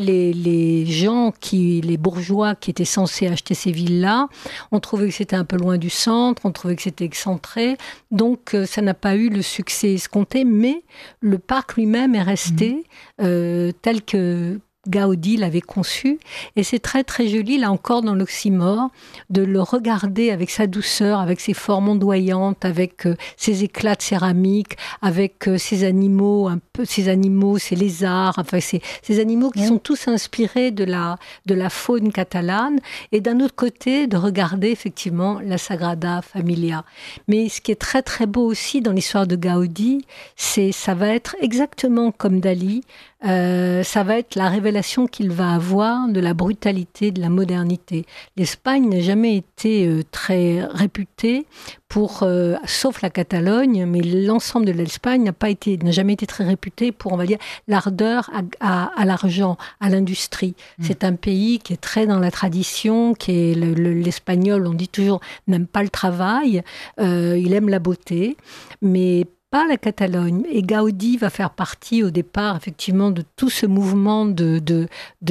les bourgeois qui étaient censés acheter ces villes-là, ont trouvé que c'était un peu loin du centre, ont trouvé que c'était excentré. Donc, ça n'a pas eu le succès escompté, mais le parc lui-même est resté tel que Gaudi l'avait conçu, et c'est très très joli, là encore dans l'oxymore, de le regarder avec sa douceur, avec ses formes ondoyantes, avec ses éclats de céramique, avec ces animaux, ces lézards, enfin ces animaux qui sont tous inspirés de la faune catalane, et d'un autre côté, de regarder effectivement la Sagrada Familia. Mais ce qui est très très beau aussi dans l'histoire de Gaudi, ça va être exactement comme Dali, ça va être la révélation qu'il va avoir de la brutalité de la modernité. L'Espagne n'a jamais été très réputée pour, sauf la Catalogne, mais l'ensemble de l'Espagne n'a jamais été très réputé pour, on va dire, l'ardeur à l'argent, à l'industrie. C'est un pays qui est très dans la tradition, qui est l'espagnol, on dit toujours, n'aime pas le travail, il aime la beauté, mais pas la Catalogne. Et Gaudi va faire partie au départ effectivement de tout ce mouvement de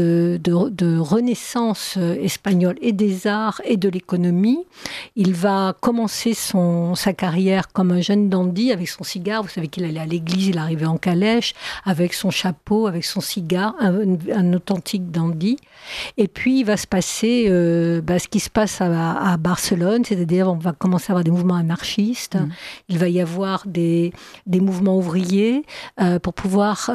renaissance espagnole et des arts et de l'économie. Il va commencer sa carrière comme un jeune dandy avec son cigare. Vous savez qu'il allait à l'église, il arrivait en calèche avec son chapeau, avec son cigare, un authentique dandy. Et puis il va se passer ce qui se passe à Barcelone, c'est-à-dire on va commencer à avoir des mouvements anarchistes. Il va y avoir des mouvements ouvriers pour pouvoir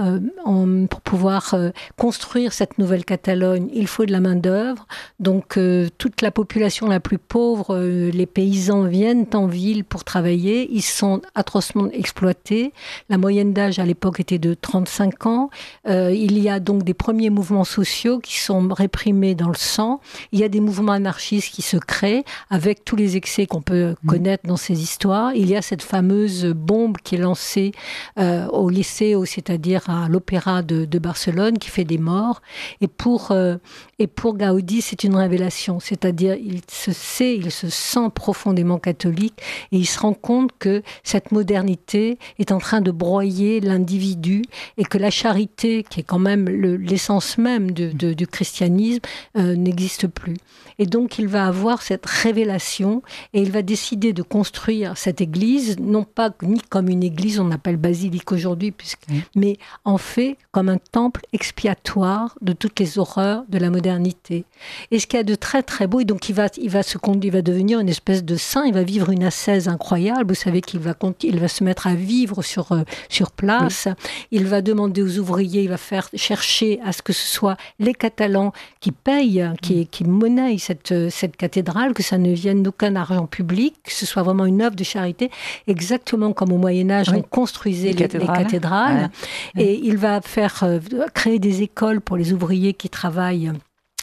construire cette nouvelle Catalogne. Il faut de la main-d'œuvre. Donc, toute la population la plus pauvre, les paysans viennent en ville pour travailler. Ils sont atrocement exploités. La moyenne d'âge à l'époque était de 35 ans. Il y a donc des premiers mouvements sociaux qui sont réprimés dans le sang. Il y a des mouvements anarchistes qui se créent avec tous les excès qu'on peut connaître dans ces histoires. Il y a cette fameuse bombe qui est lancée au Liceo, c'est-à-dire à l'Opéra de Barcelone, qui fait des morts. Et pour Gaudi, c'est une révélation. C'est-à-dire, il se sent profondément catholique et il se rend compte que cette modernité est en train de broyer l'individu et que la charité, qui est quand même l'essence même du christianisme, n'existe plus. Et donc, il va avoir cette révélation et il va décider de construire cette église, non pas ni comme une église, on appelle basilique aujourd'hui, mais en fait comme un temple expiatoire de toutes les horreurs de la modernité. Et ce qu'il y a de très très beau, et donc il va devenir une espèce de saint, il va vivre une ascèse incroyable. Vous savez qu'il va se mettre à vivre sur place. Il va demander aux ouvriers, il va faire chercher à ce que ce soit les Catalans qui payent, qui monnaient cette cathédrale, que ça ne vienne d'aucun argent public, que ce soit vraiment une œuvre de charité, exactement comme au Moyen-Âge, on construisait les cathédrales. Ouais. Et il va créer des écoles pour les ouvriers qui travaillent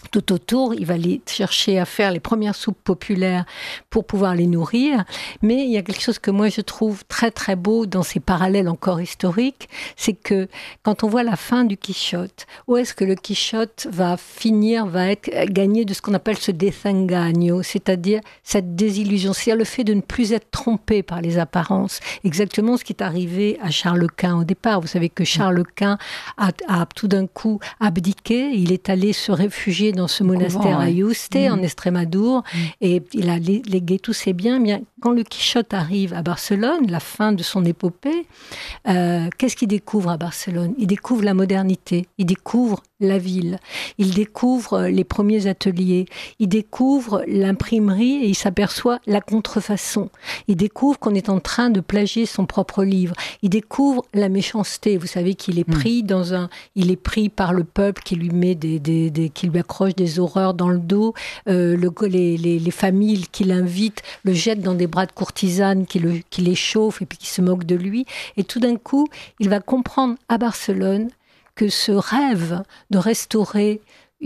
tout autour, il va aller chercher à faire les premières soupes populaires pour pouvoir les nourrir. Mais il y a quelque chose que moi je trouve très très beau dans ces parallèles encore historiques, c'est que quand on voit la fin du Quichotte, où est-ce que le Quichotte va finir, va être gagné de ce qu'on appelle ce desengaño, c'est-à-dire cette désillusion, c'est-à-dire le fait de ne plus être trompé par les apparences. Exactement ce qui est arrivé à Charles Quint au départ. Vous savez que Charles Quint a tout d'un coup abdiqué, il est allé se réfugier dans ce monastère à Yuste, en Estrémadure, et il a légué tous ses biens. Bien, quand le Quichotte arrive à Barcelone, la fin de son épopée, qu'est-ce qu'il découvre à Barcelone? Il découvre la modernité, il découvre la ville, il découvre les premiers ateliers, il découvre l'imprimerie et il s'aperçoit la contrefaçon. Il découvre qu'on est en train de plagier son propre livre. Il découvre la méchanceté. Vous savez qu'il est pris il est pris par le peuple qui lui met qui lui accroche des horreurs dans le dos. Les familles qui l'invitent le jettent dans des bras de courtisanes qui les chauffent et puis qui se moquent de lui. Et tout d'un coup, il va comprendre à Barcelone que ce rêve de restaurer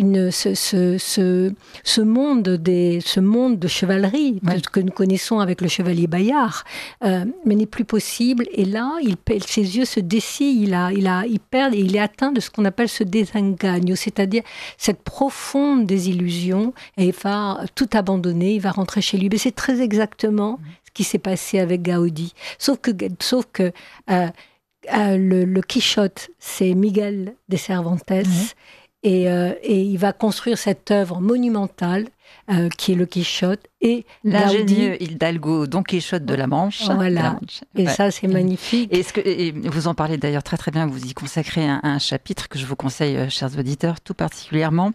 ce monde de chevalerie que nous connaissons avec le chevalier Bayard, mais n'est plus possible. Et là, ses yeux se dessillent, il perd et il est atteint de ce qu'on appelle ce desengaño, c'est-à-dire cette profonde désillusion. Et il va tout abandonner, il va rentrer chez lui. Mais c'est très exactement ce qui s'est passé avec Gaudi. Sauf que le Quichotte, c'est Miguel de Cervantes. Et il va construire cette œuvre monumentale qui est le Quichotte. Et l'ingénieux Hidalgo, Don Quichotte de la Manche. Voilà. Et ça, c'est magnifique. Et vous en parlez d'ailleurs très très bien. Vous y consacrez un chapitre que je vous conseille, chers auditeurs, tout particulièrement.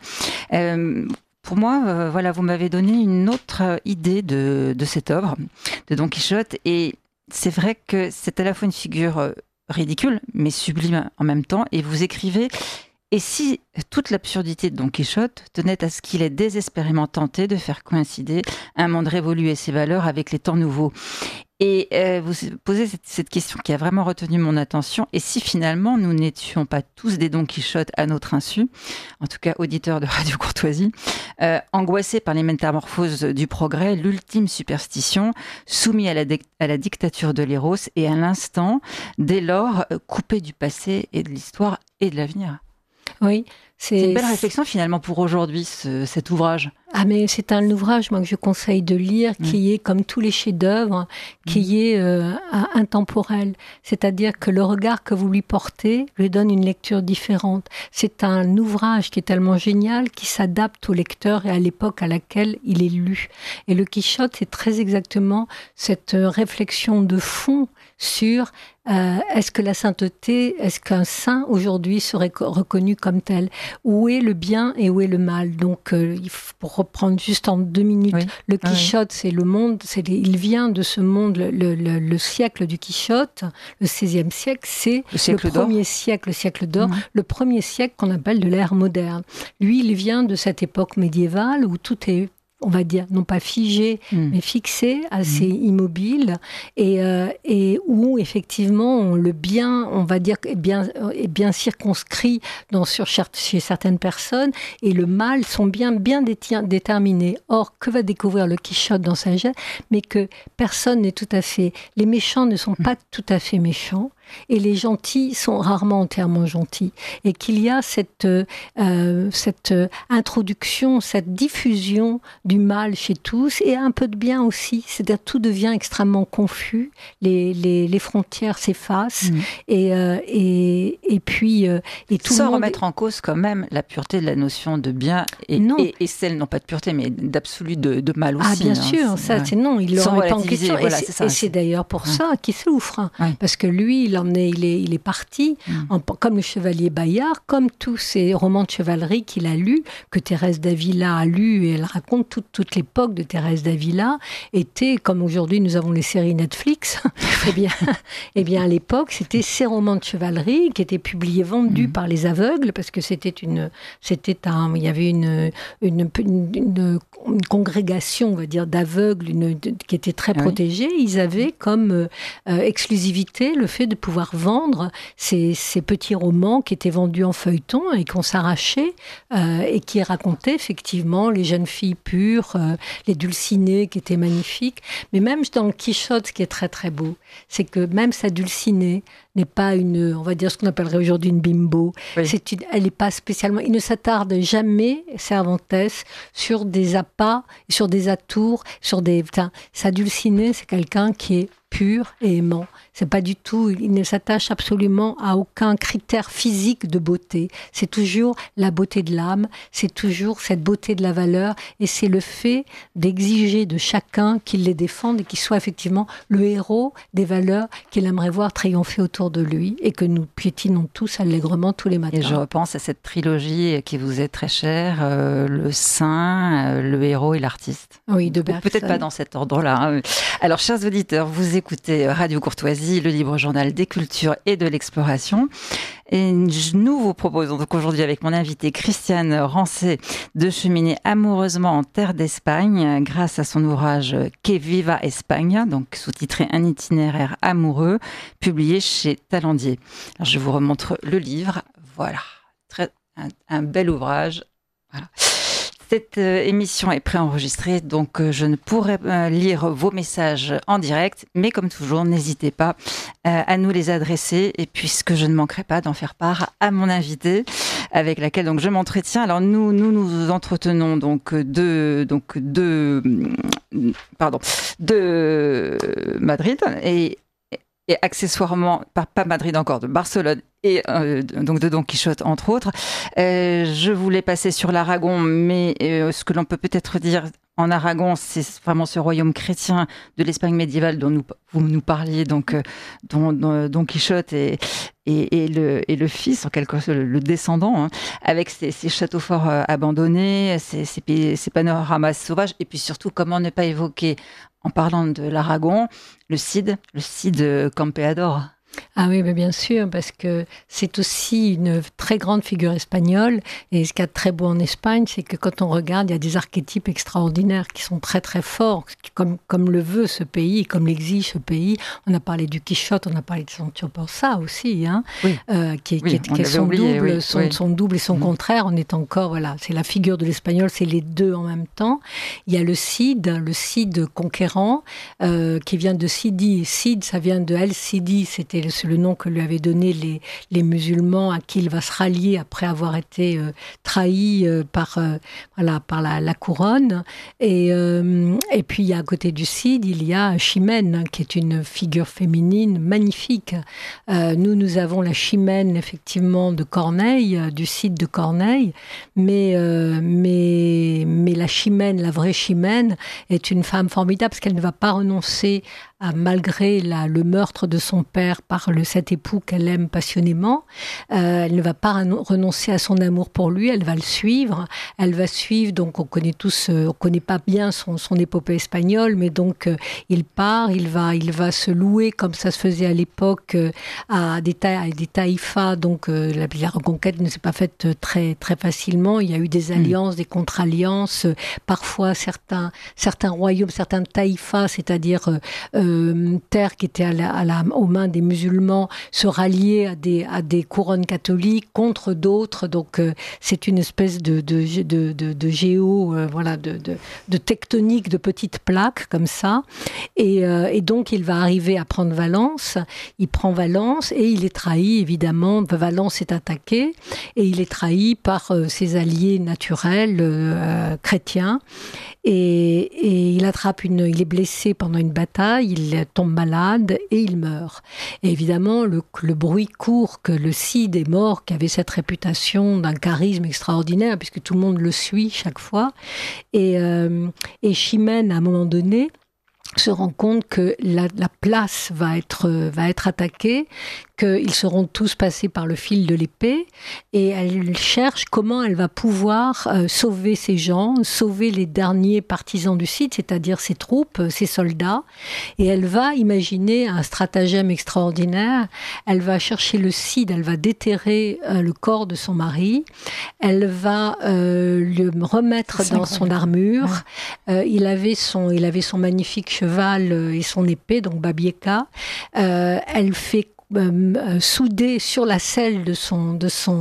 Pour moi, voilà, vous m'avez donné une autre idée de cette œuvre de Don Quichotte. Et c'est vrai que c'est à la fois une figure ridicule, mais sublime en même temps. Et vous écrivez: et si toute l'absurdité de Don Quichotte tenait à ce qu'il est désespérément tenté de faire coïncider un monde révolu et ses valeurs avec les temps nouveaux? Et vous posez cette question qui a vraiment retenu mon attention. Et si finalement nous n'étions pas tous des Don Quichotte à notre insu, en tout cas auditeurs de Radio Courtoisie, angoissés par les métamorphoses du progrès, l'ultime superstition, soumis à la dictature de l'éros et à l'instant, dès lors, coupés du passé et de l'histoire et de l'avenir? Oui, c'est une belle réflexion finalement pour aujourd'hui, cet ouvrage. Ah, mais c'est un ouvrage, moi, que je conseille de lire, qui est, comme tous les chefs-d'œuvre, qui est intemporel. C'est-à-dire que le regard que vous lui portez lui donne une lecture différente. C'est un ouvrage qui est tellement génial, qui s'adapte au lecteur et à l'époque à laquelle il est lu. Et le Quichotte, c'est très exactement cette réflexion de fond sur est-ce que la sainteté, est-ce qu'un saint aujourd'hui serait reconnu comme tel? Où est le bien et où est le mal? Donc, pour reprendre juste en 2 minutes, le Quichotte, c'est le monde, il vient de ce monde, le siècle du Quichotte, le XVIe siècle, c'est le premier siècle, le siècle d'or, le premier siècle qu'on appelle de l'ère moderne. Lui, il vient de cette époque médiévale où tout est, on va dire, non pas figé, mais fixé, assez immobile, et où effectivement le bien, on va dire, est bien circonscrit chez certaines personnes, et le mal sont bien déterminés. Or, que va découvrir le Quichotte dans sa geste? Mais que personne n'est tout à fait... Les méchants ne sont pas tout à fait méchants, et les gentils sont rarement entièrement gentils. Et qu'il y a cette introduction, cette diffusion du mal chez tous, et un peu de bien aussi. C'est-à-dire tout devient extrêmement confus, les frontières s'effacent, et puis... et tout sans le monde... remettre en cause quand même la pureté de la notion de bien, et celle, non pas de pureté, mais d'absolu de mal aussi. Ah, bien sûr, ça, c'est non, il ne le remet pas en question. Voilà, et c'est d'ailleurs pour ça qu'il souffre. Parce que lui, il est parti, comme le chevalier Bayard, comme tous ces romans de chevalerie qu'il a lus, que Thérèse d'Avila a lus, et elle raconte toute l'époque de Thérèse d'Avila, était, comme aujourd'hui nous avons les séries Netflix, eh bien à l'époque, c'était ces romans de chevalerie qui étaient publiés, vendus par les aveugles, parce que il y avait une congrégation, on va dire, d'aveugles qui était très protégée. Ils avaient comme exclusivité le fait de pouvoir vendre ces petits romans qui étaient vendus en feuilleton et qu'on s'arrachait et qui racontaient effectivement les jeunes filles pures, les Dulcinées qui étaient magnifiques. Mais même dans le Quichotte, ce qui est très très beau, c'est que même sa Dulcinée n'est pas on va dire ce qu'on appellerait aujourd'hui une bimbo. Oui. Elle n'est pas spécialement... Il ne s'attarde jamais, Cervantes, sur des appâts, sur des atours, sa Dulcinée, c'est quelqu'un qui est pur et aimant. C'est pas du tout, il ne s'attache absolument à aucun critère physique de beauté. C'est toujours la beauté de l'âme, c'est toujours cette beauté de la valeur, et c'est le fait d'exiger de chacun qu'il les défende et qu'il soit effectivement le héros des valeurs qu'il aimerait voir triompher autour de lui et que nous piétinons tous allègrement tous les matins. Et je repense à cette trilogie qui vous est très chère, le saint, le héros et l'artiste. Oui, de Bergson. Peut-être pas dans cet ordre-là. Hein. Alors, chers auditeurs, vous écoutez Radio Courtoisie, le libre journal des cultures et de l'exploration. Et nous vous proposons donc aujourd'hui avec mon invitée Christiane Rancé de cheminer amoureusement en terre d'Espagne grâce à son ouvrage Que Viva España, donc sous-titré Un itinéraire amoureux, publié chez Talandier. Alors, je vous remontre le livre. Voilà, un bel ouvrage. Voilà. Cette émission est préenregistrée, donc je ne pourrai lire vos messages en direct, mais comme toujours, n'hésitez pas à nous les adresser, et puisque je ne manquerai pas d'en faire part à mon invitée, avec laquelle donc je m'entretiens. Alors nous entretenons de Madrid et accessoirement, pas Madrid encore, de Barcelone et donc de Don Quichotte entre autres. Je voulais passer sur l'Aragon, mais ce que l'on peut peut-être dire en Aragon, c'est vraiment ce royaume chrétien de l'Espagne médiévale dont vous nous parliez, donc dont Don Quichotte et le fils, en quelque sorte, le descendant, hein, avec ces châteaux forts abandonnés, ces panoramas sauvages, et puis surtout, comment ne pas évoquer, en parlant de l'Aragon, le Cid Campeador. Ah oui, mais bien sûr, parce que c'est aussi une très grande figure espagnole. Et ce qu'il y a de très beau en Espagne, c'est que quand on regarde, il y a des archétypes extraordinaires qui sont très très forts, comme le veut ce pays, comme l'exige ce pays. On a parlé du Quichotte, on a parlé de Sancho Panza aussi, hein, oui. qui est son oublié, double, oui. son double et son contraire. On est encore, voilà, c'est la figure de l'espagnol, c'est les deux en même temps. Il y a le Cid conquérant, qui vient de Sidi. Cid, ça vient de El-Sidi, c'est le nom que lui avaient donné les musulmans à qui il va se rallier après avoir été trahi par la couronne. Et puis, à côté du Cid, il y a Chimène, qui est une figure féminine magnifique. Nous avons la Chimène, effectivement, de Corneille, du Cid de Corneille, mais la Chimène, la vraie Chimène, est une femme formidable parce qu'elle ne va pas renoncer malgré le meurtre de son père par cet époux qu'elle aime passionnément. Elle ne va pas renoncer à son amour pour lui, elle va le suivre. Elle va suivre, donc on connaît pas bien son épopée espagnole, mais donc il part, il va se louer, comme ça se faisait à l'époque, à des taïfas, donc la reconquête ne s'est pas faite très, très facilement. Il y a eu des alliances, des contre-alliances, parfois certains royaumes, certains taïfas, c'est-à-dire terres qui étaient aux mains des musulmans, se rallier à des couronnes catholiques contre d'autres. Donc c'est une espèce de tectonique de petites plaques comme ça. Et donc il va arriver à prendre Valence. Il prend Valence et il est trahi, évidemment. Valence est attaqué et il est trahi par ses alliés naturels chrétiens. Et il est blessé pendant une bataille, il tombe malade et il meurt. Et évidemment, le bruit court que le Cid est mort, qui avait cette réputation d'un charisme extraordinaire, puisque tout le monde le suit chaque fois. Et Chimène, à un moment donné, se rend compte que la place va être attaquée, qu'ils seront tous passés par le fil de l'épée, et elle cherche comment elle va pouvoir sauver ces gens, sauver les derniers partisans du Cid, c'est-à-dire ses troupes, ses soldats, et elle va imaginer un stratagème extraordinaire. Elle va chercher le Cid, elle va déterrer le corps de son mari, elle va le remettre dans son armure. Il avait son magnifique cheval et son épée, donc Babieca. Elle fait souder sur la selle de son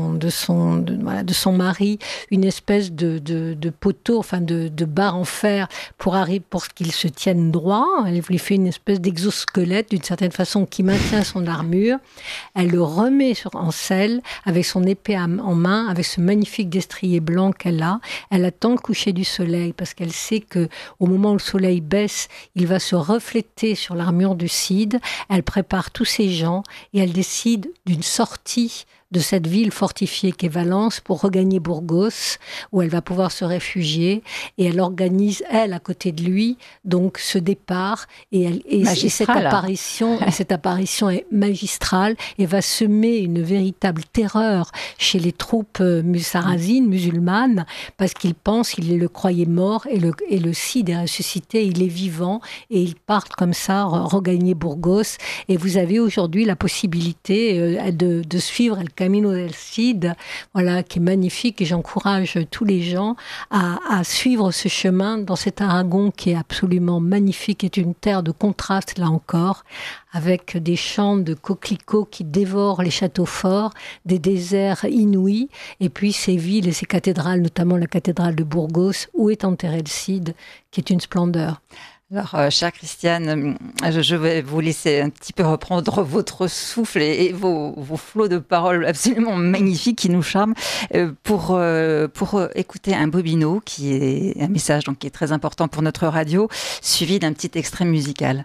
mari une espèce de poteau, enfin de barre en fer pour qu'il se tienne droit. Elle lui fait une espèce d'exosquelette d'une certaine façon qui maintient son armure. Elle le remet en selle avec son épée en main, avec ce magnifique destrier blanc qu'elle a. Elle attend le coucher du soleil parce qu'elle sait que au moment où le soleil baisse, il va se refléter sur l'armure du Cid. Elle prépare tous ses gens et elle décide d'une sortie de cette ville fortifiée qu'est Valence pour regagner Burgos, où elle va pouvoir se réfugier. Et elle organise, elle, à côté de lui, donc ce départ. Et cette apparition est magistrale et va semer une véritable terreur chez les troupes sarrasines, musulmanes, parce qu'ils pensent, ils le croyaient mort, et le Cid est ressuscité, il est vivant, et ils partent comme ça, regagner Burgos. Et vous avez aujourd'hui la possibilité de suivre El Camino del Cid, voilà, qui est magnifique, et j'encourage tous les gens à suivre ce chemin dans cet Aragon qui est absolument magnifique, est une terre de contraste là encore, avec des champs de coquelicots qui dévorent les châteaux forts, des déserts inouïs, et puis ces villes et ces cathédrales, notamment la cathédrale de Burgos, où est enterré le Cid, qui est une splendeur. Alors, chère Christiane, je vais vous laisser un petit peu reprendre votre souffle et vos flots de paroles absolument magnifiques qui nous charment pour écouter un bobino qui est un message donc, qui est très important pour notre radio, suivi d'un petit extrait musical.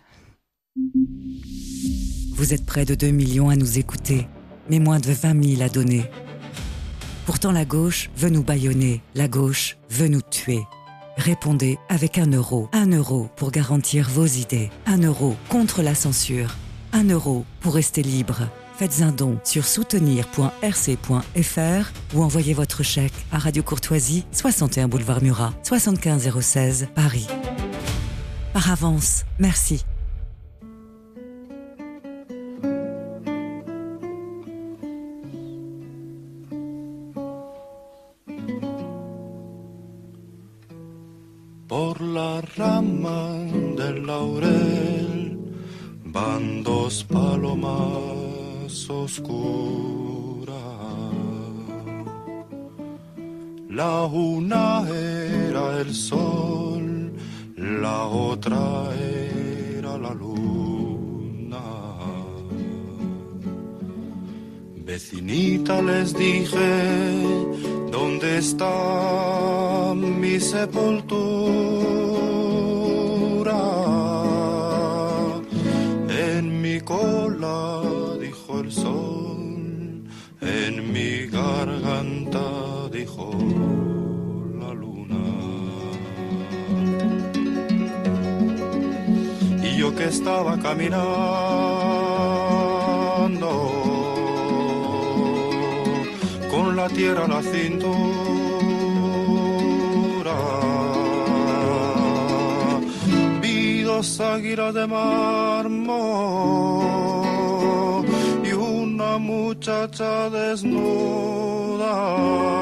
Vous êtes près de 2 millions à nous écouter, mais moins de 20 000 à donner. Pourtant, la gauche veut nous bâillonner, la gauche veut nous tuer. Répondez avec 1 euro. 1 euro pour garantir vos idées. 1 euro contre la censure. 1 euro pour rester libre. Faites un don sur soutenir.rc.fr ou envoyez votre chèque à Radio Courtoisie, 61 boulevard Murat, 75 016, Paris. Par avance, merci. Por la rama del laurel van 2 palomas oscuras. La una era el sol, la otra era la luna. Vecinita, les dije, ¿dónde está mi sepultura? En mi cola, dijo el sol, en mi garganta, dijo la luna. Y yo que estaba caminando con la tierra a la cintura, vi 2 águilas de mármol y una muchacha desnuda.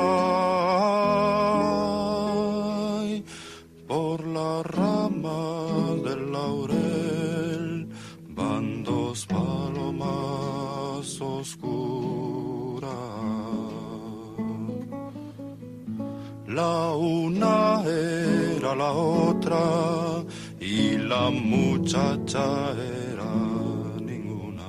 Por la rama del laurel van 2 palomas oscuras. La una era la otra y la muchacha era ninguna.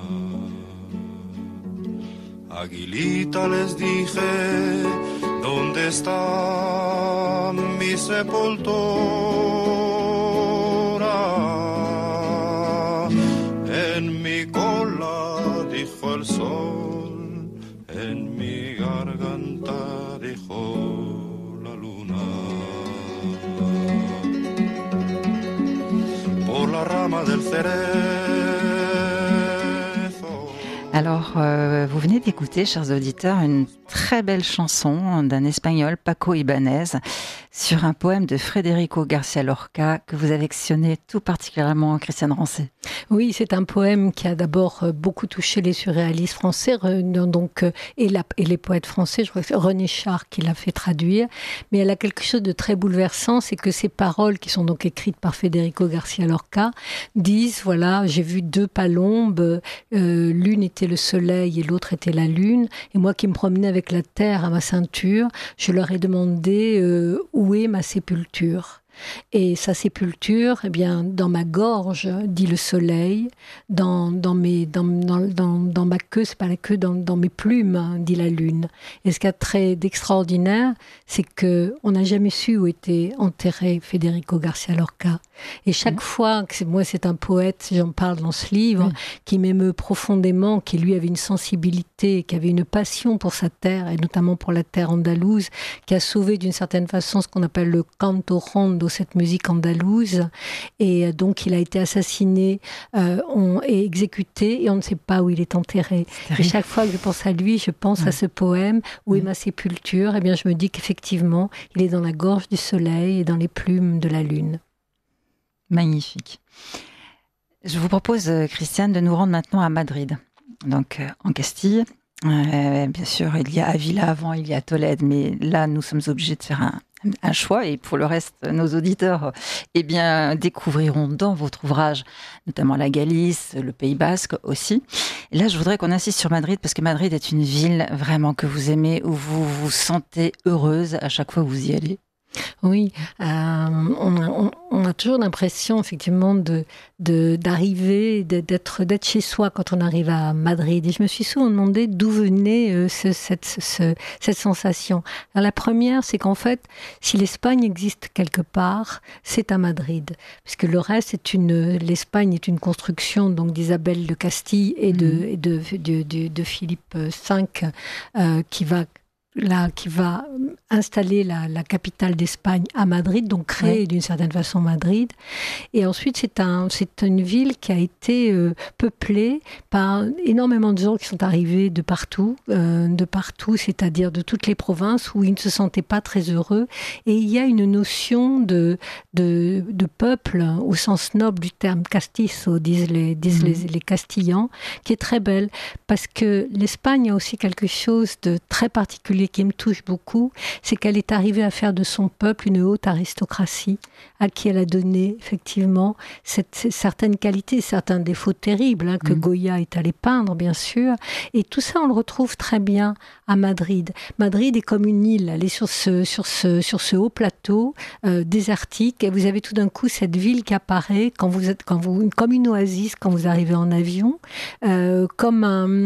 Aguilita, les dije, ¿dónde está mi sepultura? En mi cola, dijo el sol, en mi garganta, dijo la luna. Por la rama del cerezo. Alors, vous venez d'écouter, chers auditeurs, une très belle chanson d'un Espagnol, Paco Ibáñez, sur un poème de Federico García Lorca que vous affectionnez tout particulièrement, Christiane Rancé. Oui, c'est un poème qui a d'abord beaucoup touché les surréalistes français et les poètes français. Je crois que c'est René Char qui l'a fait traduire. Mais elle a quelque chose de très bouleversant, c'est que ces paroles, qui sont donc écrites par Federico García Lorca, disent, voilà, j'ai vu deux palombes, l'une était le soleil et l'autre était la lune, et moi qui me promenais avec la terre à ma ceinture, je leur ai demandé où est ma sépulture. Et sa sépulture, eh bien, dans ma gorge, dit le soleil, dans ma queue, c'est pas la queue, dans mes plumes, hein, dit la lune. Et ce qu'il y a d'extraordinaire, c'est qu'on n'a jamais su où était enterré Federico García Lorca. Et chaque fois, moi c'est un poète, j'en parle dans ce livre, qui m'émeut profondément, qui lui avait une sensibilité, qui avait une passion pour sa terre, et notamment pour la terre andalouse, qui a sauvé d'une certaine façon ce qu'on appelle le canto rondo, cette musique andalouse, et donc il a été assassiné et exécuté, et on ne sait pas où il est enterré. Et chaque fois que je pense à lui, je pense à ce poème, où est ma sépulture, et bien je me dis qu'effectivement, il est dans la gorge du soleil et dans les plumes de la lune. Magnifique. Je vous propose, Christiane, de nous rendre maintenant à Madrid, donc en Castille. Bien sûr, il y a Avila avant, il y a Tolède, mais là, nous sommes obligés de faire un choix, et pour le reste, nos auditeurs découvriront dans votre ouvrage notamment la Galice, le Pays Basque aussi. Et là, je voudrais qu'on insiste sur Madrid, parce que Madrid est une ville vraiment que vous aimez, où vous vous sentez heureuse à chaque fois que vous y allez. Oui, on a toujours l'impression effectivement d'arriver, d'être chez soi quand on arrive à Madrid. Et je me suis souvent demandé d'où venait cette sensation. Alors, la première, c'est qu'en fait, si l'Espagne existe quelque part, c'est à Madrid, puisque le reste l'Espagne est une construction donc d'Isabelle de Castille et de Philippe V qui va installer la capitale d'Espagne à Madrid, donc créer d'une certaine façon Madrid. Et ensuite, c'est une ville qui a été peuplée par énormément de gens qui sont arrivés de partout, c'est-à-dire de toutes les provinces où ils ne se sentaient pas très heureux. Et il y a une notion de peuple, au sens noble du terme castizo, disent les Castillans, qui est très belle, parce que l'Espagne a aussi quelque chose de très particulier qui me touche beaucoup, c'est qu'elle est arrivée à faire de son peuple une haute aristocratie, à qui elle a donné effectivement certaines qualités, certains défauts terribles que Goya est allé peindre, bien sûr. Et tout ça, on le retrouve très bien à Madrid. Madrid est comme une île, elle est sur ce haut plateau désertique, et vous avez tout d'un coup cette ville qui apparaît comme une oasis quand vous arrivez en avion, comme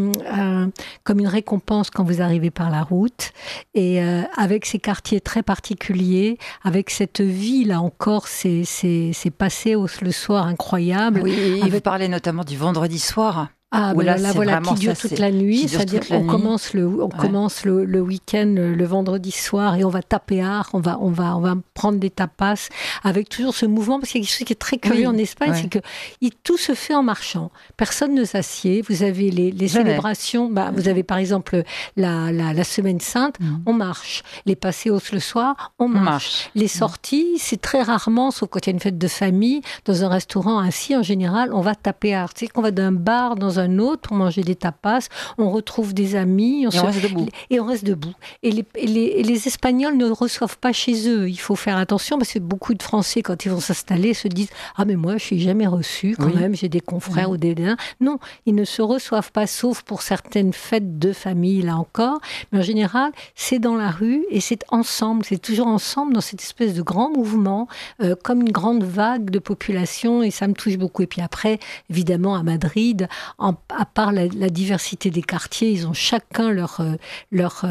une récompense quand vous arrivez par la route, et avec ces quartiers très particuliers, avec cette vie là encore, c'est passé le soir incroyable. Oui, vous parlez notamment du vendredi soir. Ah, ben voilà, qui dure toute la nuit, c'est-à-dire qu'on commence le week-end, le vendredi soir, et on va taper art, on va prendre des tapas, avec toujours ce mouvement, parce qu'il y a quelque chose qui est très curieux en Espagne, c'est que tout se fait en marchant. Personne ne s'assied. Vous avez les célébrations, vous avez par exemple la Semaine Sainte, on marche. Les passeos le soir, on marche. Les sorties, c'est très rarement, sauf quand il y a une fête de famille, dans un restaurant ainsi, en général, on va taper art. C'est qu'on va d'un bar dans un autre pour manger des tapas, on retrouve des amis, on reste debout. Et les Espagnols ne reçoivent pas chez eux. Il faut faire attention, parce que beaucoup de Français, quand ils vont s'installer, se disent « Ah, mais moi, je suis jamais reçu, quand même, j'ai des confrères ou des liens. » Non, ils ne se reçoivent pas, sauf pour certaines fêtes de famille, là encore. Mais en général, c'est dans la rue, et c'est ensemble, c'est toujours ensemble, dans cette espèce de grand mouvement, comme une grande vague de population, et ça me touche beaucoup. Et puis après, évidemment, à Madrid, à part la diversité des quartiers, ils ont chacun leur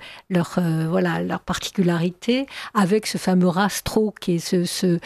particularité, avec ce fameux rastro qui est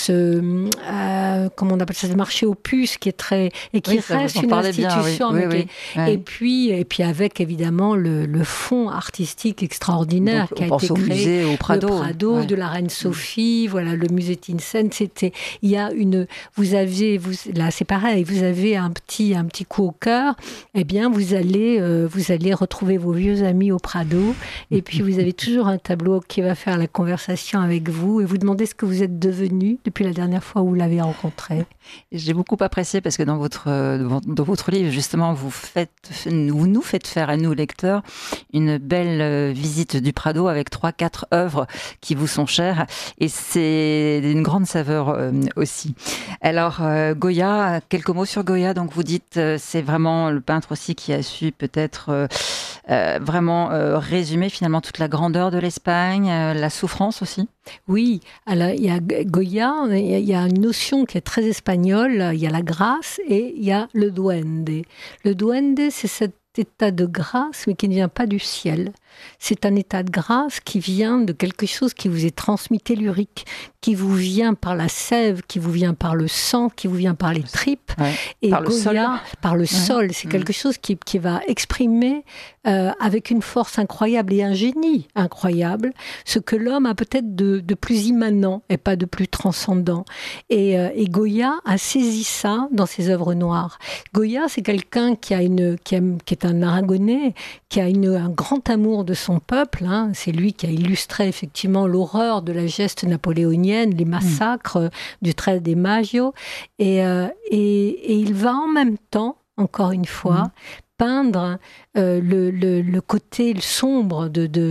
comment on appelle ça, le marché aux puces, qui est très, et qui reste une institution. Et puis avec évidemment le fond artistique extraordinaire qui a été créé, musée, au Prado, de la Reine Sophie, le musée Thyssen. Là c'est pareil, vous avez un petit coup au cœur, eh bien, vous allez retrouver vos vieux amis au Prado. Et puis, vous avez toujours un tableau qui va faire la conversation avec vous et vous demandez ce que vous êtes devenu depuis la dernière fois où vous l'avez rencontré. J'ai beaucoup apprécié parce que dans votre livre, justement, vous nous faites faire à nous, lecteurs, une belle visite du Prado avec 3-4 œuvres qui vous sont chères. Et c'est d'une grande saveur aussi. Alors, Goya, quelques mots sur Goya. Donc, vous dites, c'est vraiment le peintre aussi qui a su peut-être vraiment résumer finalement toute la grandeur de l'Espagne, la souffrance aussi. Oui, alors il y a Goya, il y a une notion qui est très espagnole, il y a la grâce et il y a le duende. Le duende, c'est cet état de grâce, mais qui ne vient pas du ciel. C'est un état de grâce qui vient de quelque chose qui vous est transmis tellurique, qui vous vient par la sève, qui vous vient par le sang, qui vous vient par les tripes. Ouais. Et par le sol. par le sol, c'est quelque chose qui va exprimer avec une force incroyable et un génie incroyable ce que l'homme a peut-être de plus immanent et pas de plus transcendant. Et Goya a saisi ça dans ses œuvres noires. Goya, c'est quelqu'un qui est un Aragonais, qui a un grand amour de son peuple. Hein. C'est lui qui a illustré effectivement l'horreur de la geste napoléonienne, les massacres du 13 de Mayo. Et il va en même temps, encore une fois, peindre le côté sombre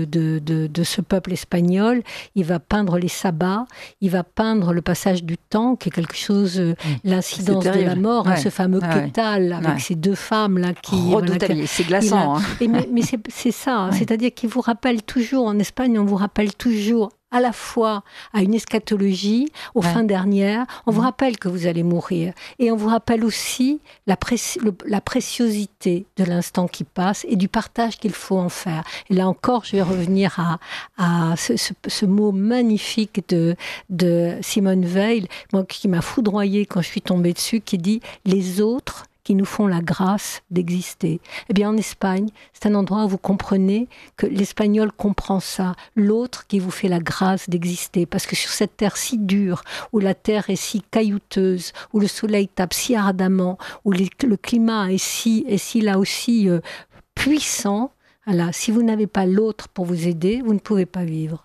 de ce peuple espagnol. Il va peindre les sabbats, il va peindre le passage du temps, qui est quelque chose, l'incidence de la mort, ce fameux Quetal, avec ces deux femmes-là qui... Redoutable, c'est glaçant. Mais c'est ça, c'est-à-dire qu'il vous rappelle toujours, en Espagne, on vous rappelle toujours à la fois à une eschatologie, aux fins dernières. On vous rappelle que vous allez mourir. Et on vous rappelle aussi la préciosité de l'instant qui passe et du partage qu'il faut en faire. Et là encore, je vais revenir à ce mot magnifique de Simone Weil, moi, qui m'a foudroyée quand je suis tombée dessus, qui dit « Les autres qui nous font la grâce d'exister ». Eh bien, en Espagne, c'est un endroit où vous comprenez que l'espagnol comprend ça. L'autre qui vous fait la grâce d'exister. Parce que sur cette terre si dure, où la terre est si caillouteuse, où le soleil tape si ardemment, où le climat est si là aussi puissant, voilà, si vous n'avez pas l'autre pour vous aider, vous ne pouvez pas vivre.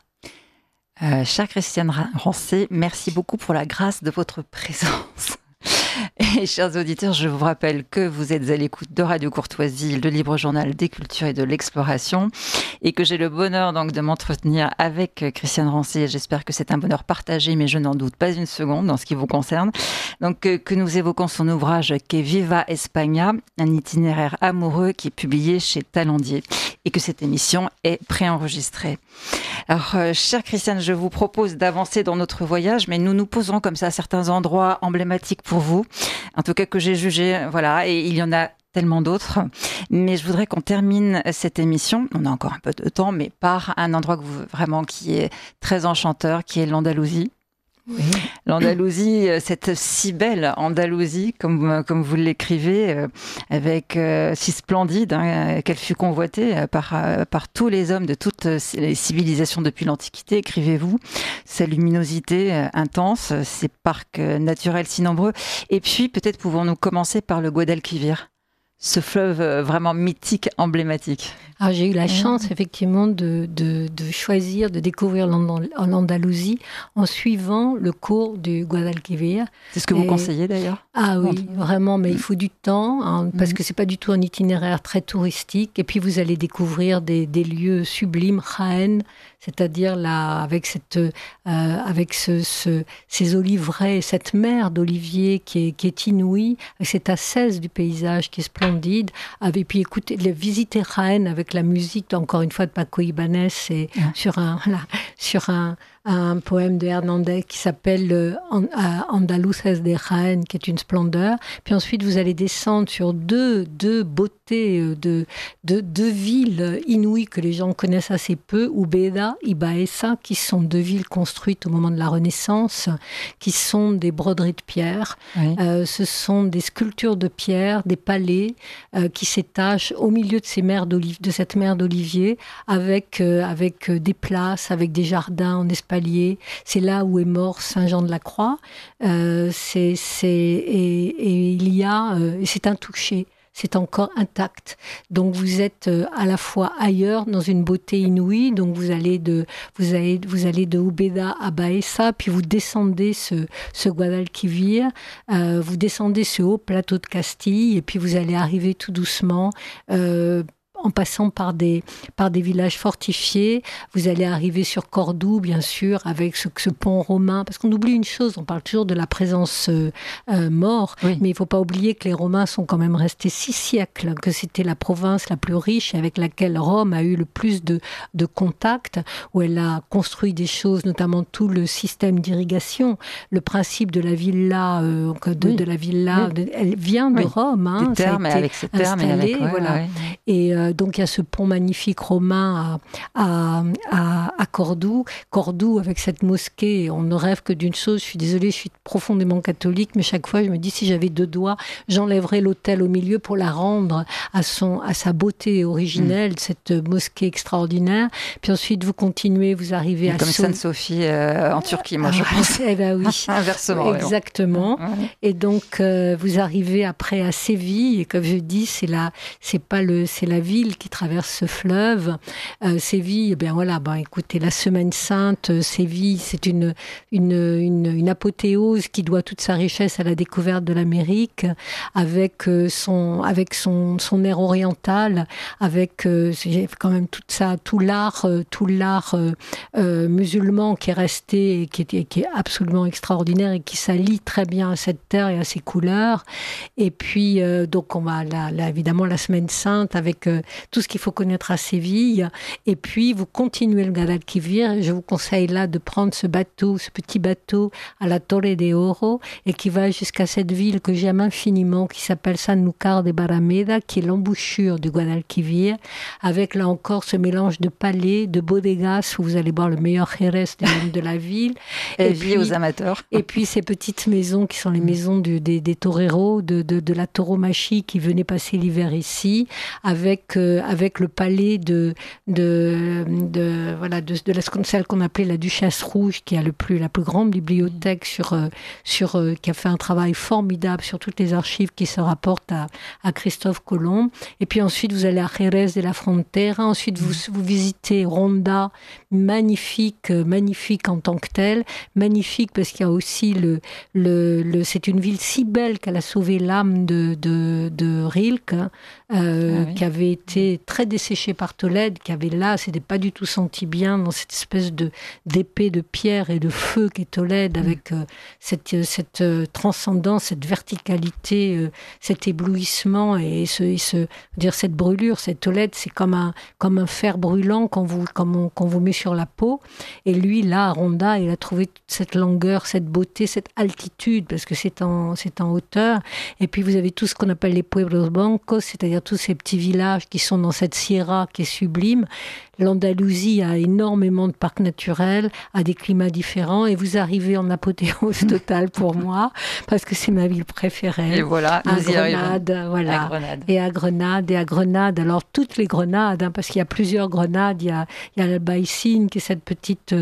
Chère Christiane Rancé, merci beaucoup pour la grâce de votre présence. Et chers auditeurs, je vous rappelle que vous êtes à l'écoute de Radio Courtoisie, le libre journal des cultures et de l'exploration, et que j'ai le bonheur donc de m'entretenir avec Christiane Rancé. J'espère que c'est un bonheur partagé, mais je n'en doute pas une seconde dans ce qui vous concerne. Donc que nous évoquons son ouvrage qui est Viva España, un itinéraire amoureux qui est publié chez Talandier, et que cette émission est préenregistrée. Alors, chère Christiane, je vous propose d'avancer dans notre voyage, mais nous nous poserons comme ça certains endroits emblématiques pour vous, en tout cas que j'ai jugé, voilà, et il y en a tellement d'autres. Mais je voudrais qu'on termine cette émission, on a encore un peu de temps, mais par un endroit qui est très enchanteur, qui est l'Andalousie. Oui. L'Andalousie, cette si belle Andalousie, comme vous l'écrivez, avec si splendide, qu'elle fut convoitée par tous les hommes de toutes les civilisations depuis l'Antiquité, écrivez-vous, sa luminosité intense, ses parcs naturels si nombreux. Et puis, peut-être pouvons-nous commencer par le Guadalquivir, ce fleuve vraiment mythique, emblématique. Alors, j'ai eu la chance, effectivement, de choisir, de découvrir l'Andalousie en suivant le cours du Guadalquivir. C'est ce que vous conseillez, d'ailleurs ? Ah oui, vraiment, mais il faut du temps, parce que c'est pas du tout un itinéraire très touristique. Et puis, vous allez découvrir des lieux sublimes, Jaén, c'est-à-dire là, avec ces oliveraies, cette mer d'oliviers qui est inouïe, avec cette ascèse du paysage qui est splendide. Et puis, écoutez, visiter Jaén avec la musique, encore une fois, de Paco Ibáñez, c'est sur un poème de Hernandez qui s'appelle Andaluces de Jaén, qui est une splendeur. Puis ensuite, vous allez descendre sur deux beautés de deux villes inouïes que les gens connaissent assez peu, Ubeda et Baeza, qui sont deux villes construites au moment de la Renaissance, qui sont des broderies de pierre. Oui. Ce sont des sculptures de pierre, des palais qui s'étagent au milieu de cette mer d'oliviers, avec des places, avec des jardins en espalier. C'est là où est mort Saint Jean de la Croix. C'est un toucher. c'est encore intact. Donc vous êtes à la fois ailleurs, dans une beauté inouïe. Donc vous allez de Úbeda à Baeza, puis vous descendez ce Guadalquivir, vous descendez ce haut plateau de Castille, et puis vous allez arriver tout doucement en passant par des villages fortifiés. Vous allez arriver sur Cordoue, bien sûr, avec ce pont romain. Parce qu'on oublie une chose, on parle toujours de la présence mort, mais il ne faut pas oublier que les Romains sont quand même restés 6 siècles, que c'était la province la plus riche avec laquelle Rome a eu le plus de contacts, où elle a construit des choses, notamment tout le système d'irrigation. Le principe de la villa, elle vient de Rome. Des termes, avec ces termes installé, voilà. Et donc il y a ce pont magnifique romain à Cordoue. Cordoue, avec cette mosquée, on ne rêve que d'une chose. Je suis désolée, je suis profondément catholique, mais chaque fois je me dis, si j'avais 2 doigts, j'enlèverais l'autel au milieu pour la rendre à sa beauté originelle, cette mosquée extraordinaire. Puis ensuite vous continuez, vous arrivez à comme Sainte-Sophie en Turquie, moi je pense. Eh ben oui. Inversement. Exactement. Et donc vous arrivez après à Séville, et comme je dis, c'est la ville qui traverse ce fleuve. Séville, écoutez, la Semaine Sainte, Séville, c'est une apothéose qui doit toute sa richesse à la découverte de l'Amérique, avec son air oriental, avec quand même tout l'art musulman qui est resté et qui est absolument extraordinaire et qui s'allie très bien à cette terre et à ses couleurs. Et puis donc on va évidemment la Semaine Sainte avec tout ce qu'il faut connaître à Séville. Et puis, vous continuez le Guadalquivir. Je vous conseille là de prendre ce petit bateau à la Torre de Oro et qui va jusqu'à cette ville que j'aime infiniment, qui s'appelle Sanlúcar de Barrameda, qui est l'embouchure du Guadalquivir, avec là encore ce mélange de palais, de bodegas, où vous allez boire le meilleur Jerez de la ville. Et puis, aux amateurs. Et puis, ces petites maisons qui sont les maisons des toreros, de la tauromachie qui venaient passer l'hiver ici, avec le palais de celle qu'on appelait la Duchesse Rouge, qui a la plus grande bibliothèque qui a fait un travail formidable sur toutes les archives qui se rapportent à Christophe Colomb. Et puis ensuite, vous allez à Jerez de la Frontera. Ensuite, vous visitez Ronda, magnifique en tant que telle. Magnifique parce qu'il y a aussi c'est une ville si belle qu'elle a sauvé l'âme de Rilke, qui avait été très desséché par Tolède, qui avait là, s'était pas du tout senti bien dans cette espèce d'épée de pierre et de feu qu'est Tolède, avec cette transcendance, cette verticalité, cet éblouissement et cette brûlure. Cette Tolède, c'est comme un fer brûlant qu'on vous met sur la peau. Et lui, là, à Ronda, il a trouvé toute cette longueur, cette beauté, cette altitude, parce que c'est en hauteur. Et puis vous avez tout ce qu'on appelle les pueblos blancos, c'est-à-dire tous ces petits villages qui sont dans cette sierra qui est sublime. L'Andalousie a énormément de parcs naturels, a des climats différents, et vous arrivez en apothéose totale pour moi, parce que c'est ma ville préférée. Et voilà, nous y arrivons. Voilà. Et à Grenade, alors toutes les Grenades, parce qu'il y a plusieurs Grenades, il y a l'Albaicín, qui est cette petite,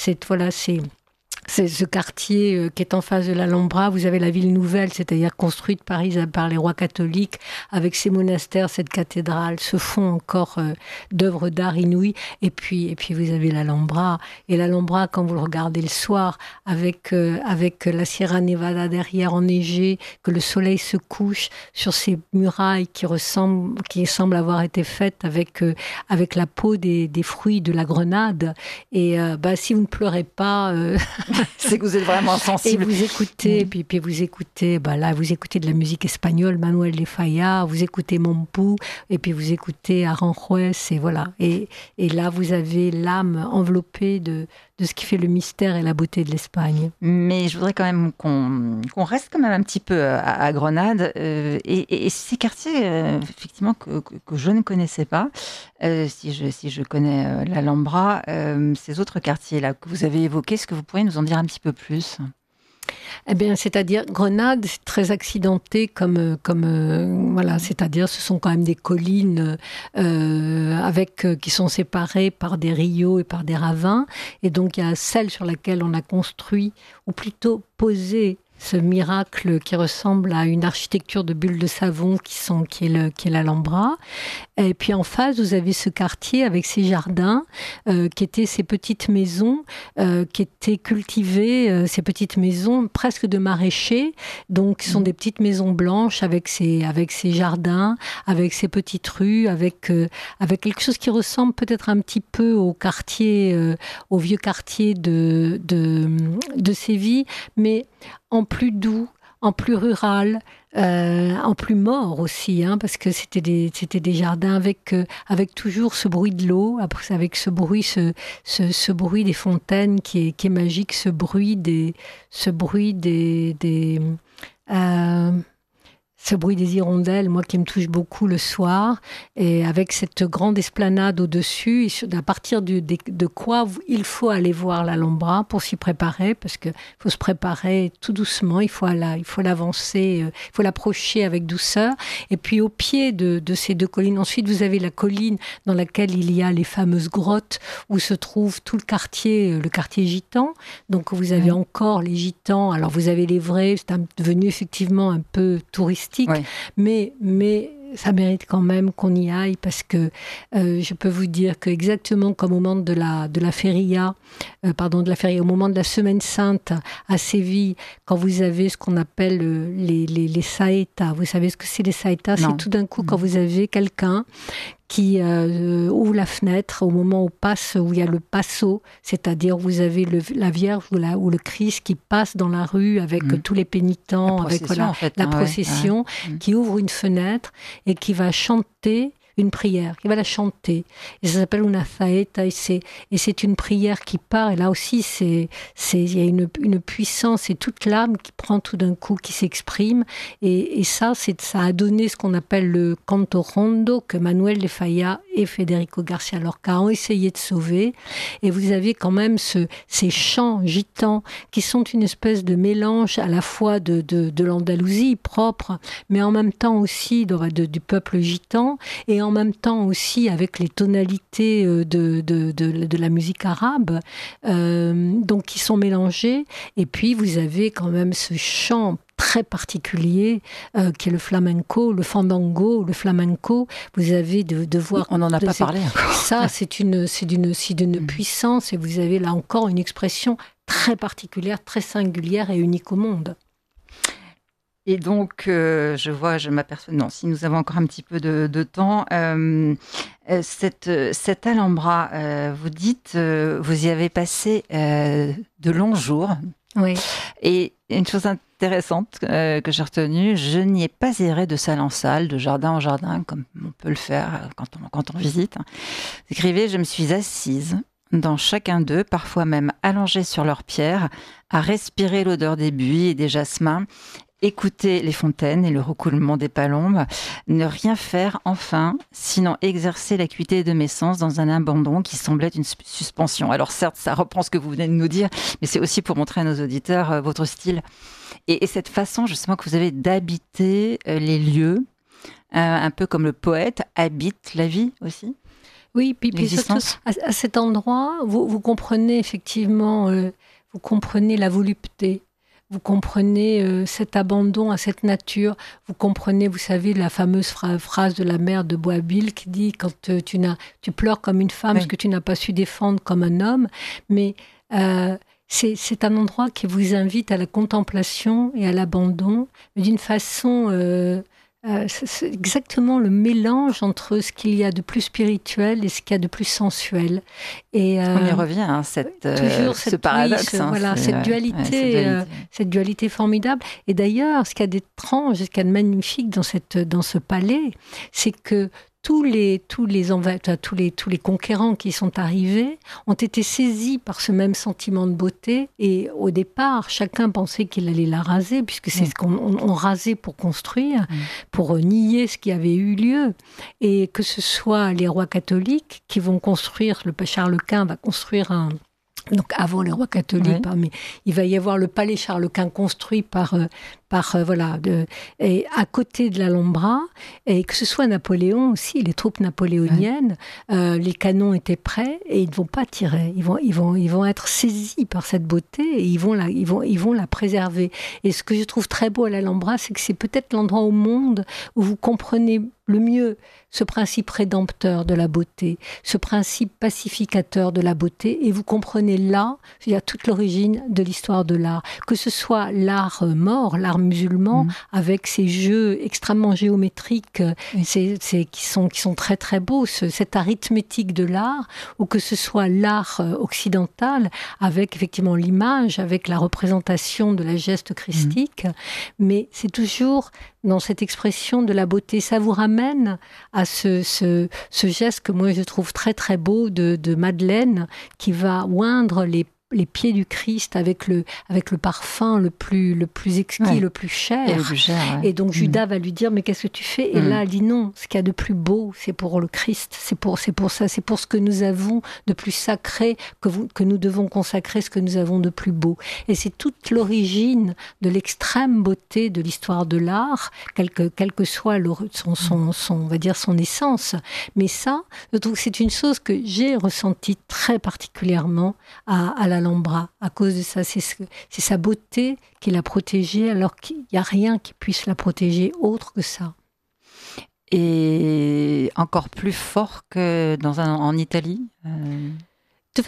c'est ce quartier qui est en face de l'Alhambra. Vous avez la ville nouvelle, c'est-à-dire construite par les rois catholiques, avec ses monastères, cette cathédrale, ce fond encore d'œuvres d'art inouïes. Et puis vous avez l'Alhambra. Et l'Alhambra, quand vous le regardez le soir, avec la Sierra Nevada derrière enneigée, que le soleil se couche sur ces murailles qui semblent avoir été faites avec la peau des fruits de la grenade. Et si vous ne pleurez pas... c'est que vous êtes vraiment sensible. Et vous écoutez, puis vous écoutez, vous écoutez de la musique espagnole, Manuel de Falla, vous écoutez Mompou, et puis vous écoutez Aranjuez, et voilà. Et là, vous avez l'âme enveloppée de ce qui fait le mystère et la beauté de l'Espagne. Mais je voudrais quand même qu'on reste quand même un petit peu à Grenade, et ces quartiers, effectivement, que je ne connaissais pas, si je connais l'Alhambra, ces autres quartiers-là que vous avez évoqués, est-ce que vous pourriez nous en dire un petit peu plus ? Eh bien, c'est-à-dire Grenade, c'est très accidenté comme c'est-à-dire ce sont quand même des collines qui sont séparées par des rios et par des ravins, et donc il y a celle sur laquelle on a construit, ou plutôt posé ce miracle qui ressemble à une architecture de bulles de savon qui est l'Alhambra. Et puis en face, vous avez ce quartier avec ses jardins, qui étaient ces petites maisons, qui étaient cultivées, ces petites maisons presque de maraîchers. Donc, ce sont des petites maisons blanches avec ces jardins, avec ces petites rues, avec quelque chose qui ressemble peut-être un petit peu au vieux quartier de Séville, mais en plus doux, en plus rural, en plus mort aussi, parce que c'était des jardins avec toujours ce bruit de l'eau, avec ce bruit des fontaines qui est magique, ce bruit des hirondelles, moi qui me touche beaucoup le soir, et avec cette grande esplanade au-dessus, à partir de quoi il faut aller voir l'Alhambra pour s'y préparer, parce qu'il faut se préparer tout doucement, il faut l'avancer, il faut l'approcher avec douceur. Et puis au pied de ces deux collines, ensuite vous avez la colline dans laquelle il y a les fameuses grottes où se trouve tout le quartier gitan. Donc vous avez encore les gitans, alors vous avez les vrais, c'est devenu effectivement un peu touristique. Oui. Mais ça mérite quand même qu'on y aille parce que je peux vous dire que exactement comme au moment de la feria, au moment de la Semaine Sainte à Séville, quand vous avez ce qu'on appelle les saetas, vous savez ce que c'est les saetas? C'est tout d'un coup quand vous avez quelqu'un qui ouvre la fenêtre au moment où il y a le passo, c'est-à-dire vous avez la Vierge ou le Christ qui passe dans la rue avec tous les pénitents, avec la procession, qui ouvre une fenêtre et qui va chanter une prière, qui va la chanter. Et ça s'appelle una saeta, et c'est une prière qui part, et là aussi, il y a une puissance, et toute l'âme qui prend tout d'un coup, qui s'exprime, et ça a donné ce qu'on appelle le canto rondo, que Manuel de Falla et Federico Garcia Lorca ont essayé de sauver, et vous avez quand même ces chants gitans, qui sont une espèce de mélange à la fois de l'Andalousie propre, mais en même temps aussi du peuple gitan, et en même temps aussi avec les tonalités de la musique arabe, donc qui sont mélangées. Et puis vous avez quand même ce chant très particulier qui est le flamenco, le fandango, le flamenco. Vous avez de voir. On n'en a pas parlé encore. Ça, c'est d'une puissance, et vous avez là encore une expression très particulière, très singulière et unique au monde. Et donc, je m'aperçois... Non, si nous avons encore un petit peu de temps, cette Alhambra, vous dites, vous y avez passé de longs jours. Oui. Et une chose intéressante que j'ai retenue, je n'y ai pas erré de salle en salle, de jardin en jardin, comme on peut le faire quand on visite. Vous écrivez, je me suis assise dans chacun d'eux, parfois même allongée sur leurs pierres, à respirer l'odeur des buis et des jasmins, écouter les fontaines et le roucoulement des palombes, ne rien faire enfin, sinon exercer l'acuité de mes sens dans un abandon qui semblait une suspension. Alors certes, ça reprend ce que vous venez de nous dire, mais c'est aussi pour montrer à nos auditeurs votre style. Et cette façon justement que vous avez d'habiter les lieux, un peu comme le poète habite la vie aussi. Oui, puis à cet endroit, vous comprenez effectivement, vous comprenez la volupté. Vous comprenez cet abandon à cette nature. Vous comprenez, vous savez, la fameuse phrase de la mère de Boabdil qui dit quand tu pleures comme une femme, parce que tu n'as pas su défendre comme un homme. Mais c'est un endroit qui vous invite à la contemplation et à l'abandon, mais d'une façon... c'est exactement le mélange entre ce qu'il y a de plus spirituel et ce qu'il y a de plus sensuel. Et, on y revient, ce paradoxe. Voilà, cette dualité formidable. Et d'ailleurs, ce qu'il y a d'étrange, ce qu'il y a de magnifique dans ce palais, c'est que tous les conquérants qui sont arrivés ont été saisis par ce même sentiment de beauté, et au départ, chacun pensait qu'il allait la raser, puisque c'est ce qu'on rasait pour construire, pour nier ce qui avait eu lieu. Et que ce soit les rois catholiques qui vont construire, Charles Quint va construire donc avant les rois catholiques, mais il va y avoir le palais Charles Quint construit par et à côté de l'Alhambra, et que ce soit Napoléon aussi, les troupes napoléoniennes, les canons étaient prêts et ils ne vont pas tirer. Ils vont être saisis par cette beauté et ils vont la préserver. Et ce que je trouve très beau à l'Alhambra, c'est que c'est peut-être l'endroit au monde où vous comprenez le mieux ce principe rédempteur de la beauté, ce principe pacificateur de la beauté, et vous comprenez là, toute l'origine de l'histoire de l'art. Que ce soit l'art mort, l'art musulman, avec ces jeux extrêmement géométriques, qui sont très très beaux, cette arithmétique de l'art, ou que ce soit l'art occidental, avec effectivement l'image, avec la représentation de la geste christique, mais c'est toujours dans cette expression de la beauté. Ça vous ramène à ce geste que moi je trouve très très beau de Madeleine, qui va oindre les pieds du Christ avec le parfum le plus exquis, le plus cher. Et donc Judas va lui dire, mais qu'est-ce que tu fais? Et là, elle dit non, ce qu'il y a de plus beau, c'est pour le Christ, c'est pour ça, c'est pour ce que nous avons de plus sacré, que nous devons consacrer ce que nous avons de plus beau. Et c'est toute l'origine de l'extrême beauté de l'histoire de l'art, quel que soit on va dire son essence. Mais ça, je trouve que c'est une chose que j'ai ressentie très particulièrement à l'Alhambra, à cause de ça. C'est sa beauté qui l'a protégée, alors qu'il n'y a rien qui puisse la protéger autre que ça. Et encore plus fort que en Italie De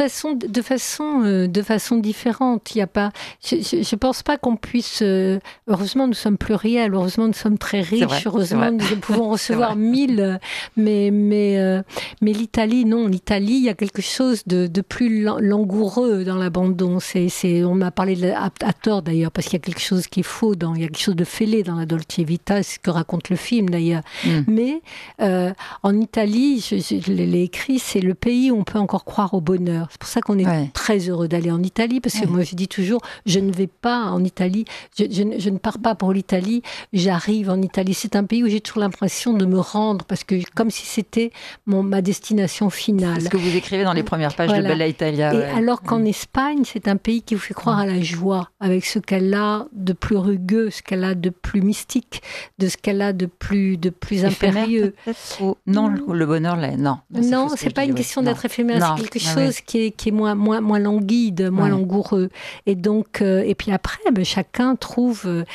façon différente. Il y a pas. Je pense pas qu'on puisse. Heureusement, nous sommes pluriels. Heureusement, nous sommes très riches. Heureusement, nous pouvons recevoir 1000. Mais l'Italie, non. L'Italie, il y a quelque chose de plus langoureux dans l'abandon. On m'a parlé à tort d'ailleurs, parce qu'il y a quelque chose qui est faux. Il y a quelque chose de fêlé dans la Dolce Vita, c'est ce que raconte le film d'ailleurs. Mais en Italie, je l'ai écrit, c'est le pays où on peut encore croire au bonheur. C'est pour ça qu'on est très heureux d'aller en Italie, parce que moi je dis toujours, je ne vais pas en Italie, je ne pars pas pour l'Italie, j'arrive en Italie. C'est un pays où j'ai toujours l'impression de me rendre, parce que comme si c'était ma destination finale. C'est ce que vous écrivez dans les premières pages de Bella Italia. Et alors qu'en Espagne, c'est un pays qui vous fait croire à la joie, avec ce qu'elle a de plus rugueux, ce qu'elle a de plus mystique, de ce qu'elle a de plus impérieux. Non, le bonheur, là, non. Non, c'est pas une question d'être éphémère, c'est quelque chose qui est moins languide, moins langoureux. Et donc, et puis après, chacun trouve,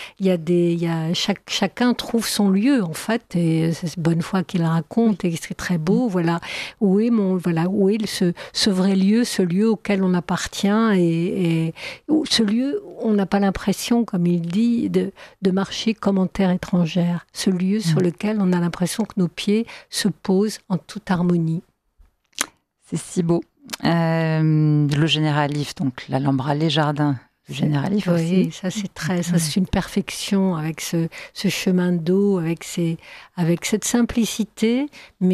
chacun trouve son lieu en fait. Et c'est Bonnefoy qui le raconte, et c'est très beau. Voilà, où est ce vrai lieu, ce lieu auquel on appartient, et ce lieu où on n'a pas l'impression, comme il dit, de marcher comme en terre étrangère. Ce lieu sur lequel on a l'impression que nos pieds se posent en toute harmonie. C'est si beau. Le Général If, donc l'Alhambra, les jardins du Général If aussi. Oui, ça c'est une perfection, avec ce chemin d'eau, avec cette simplicité,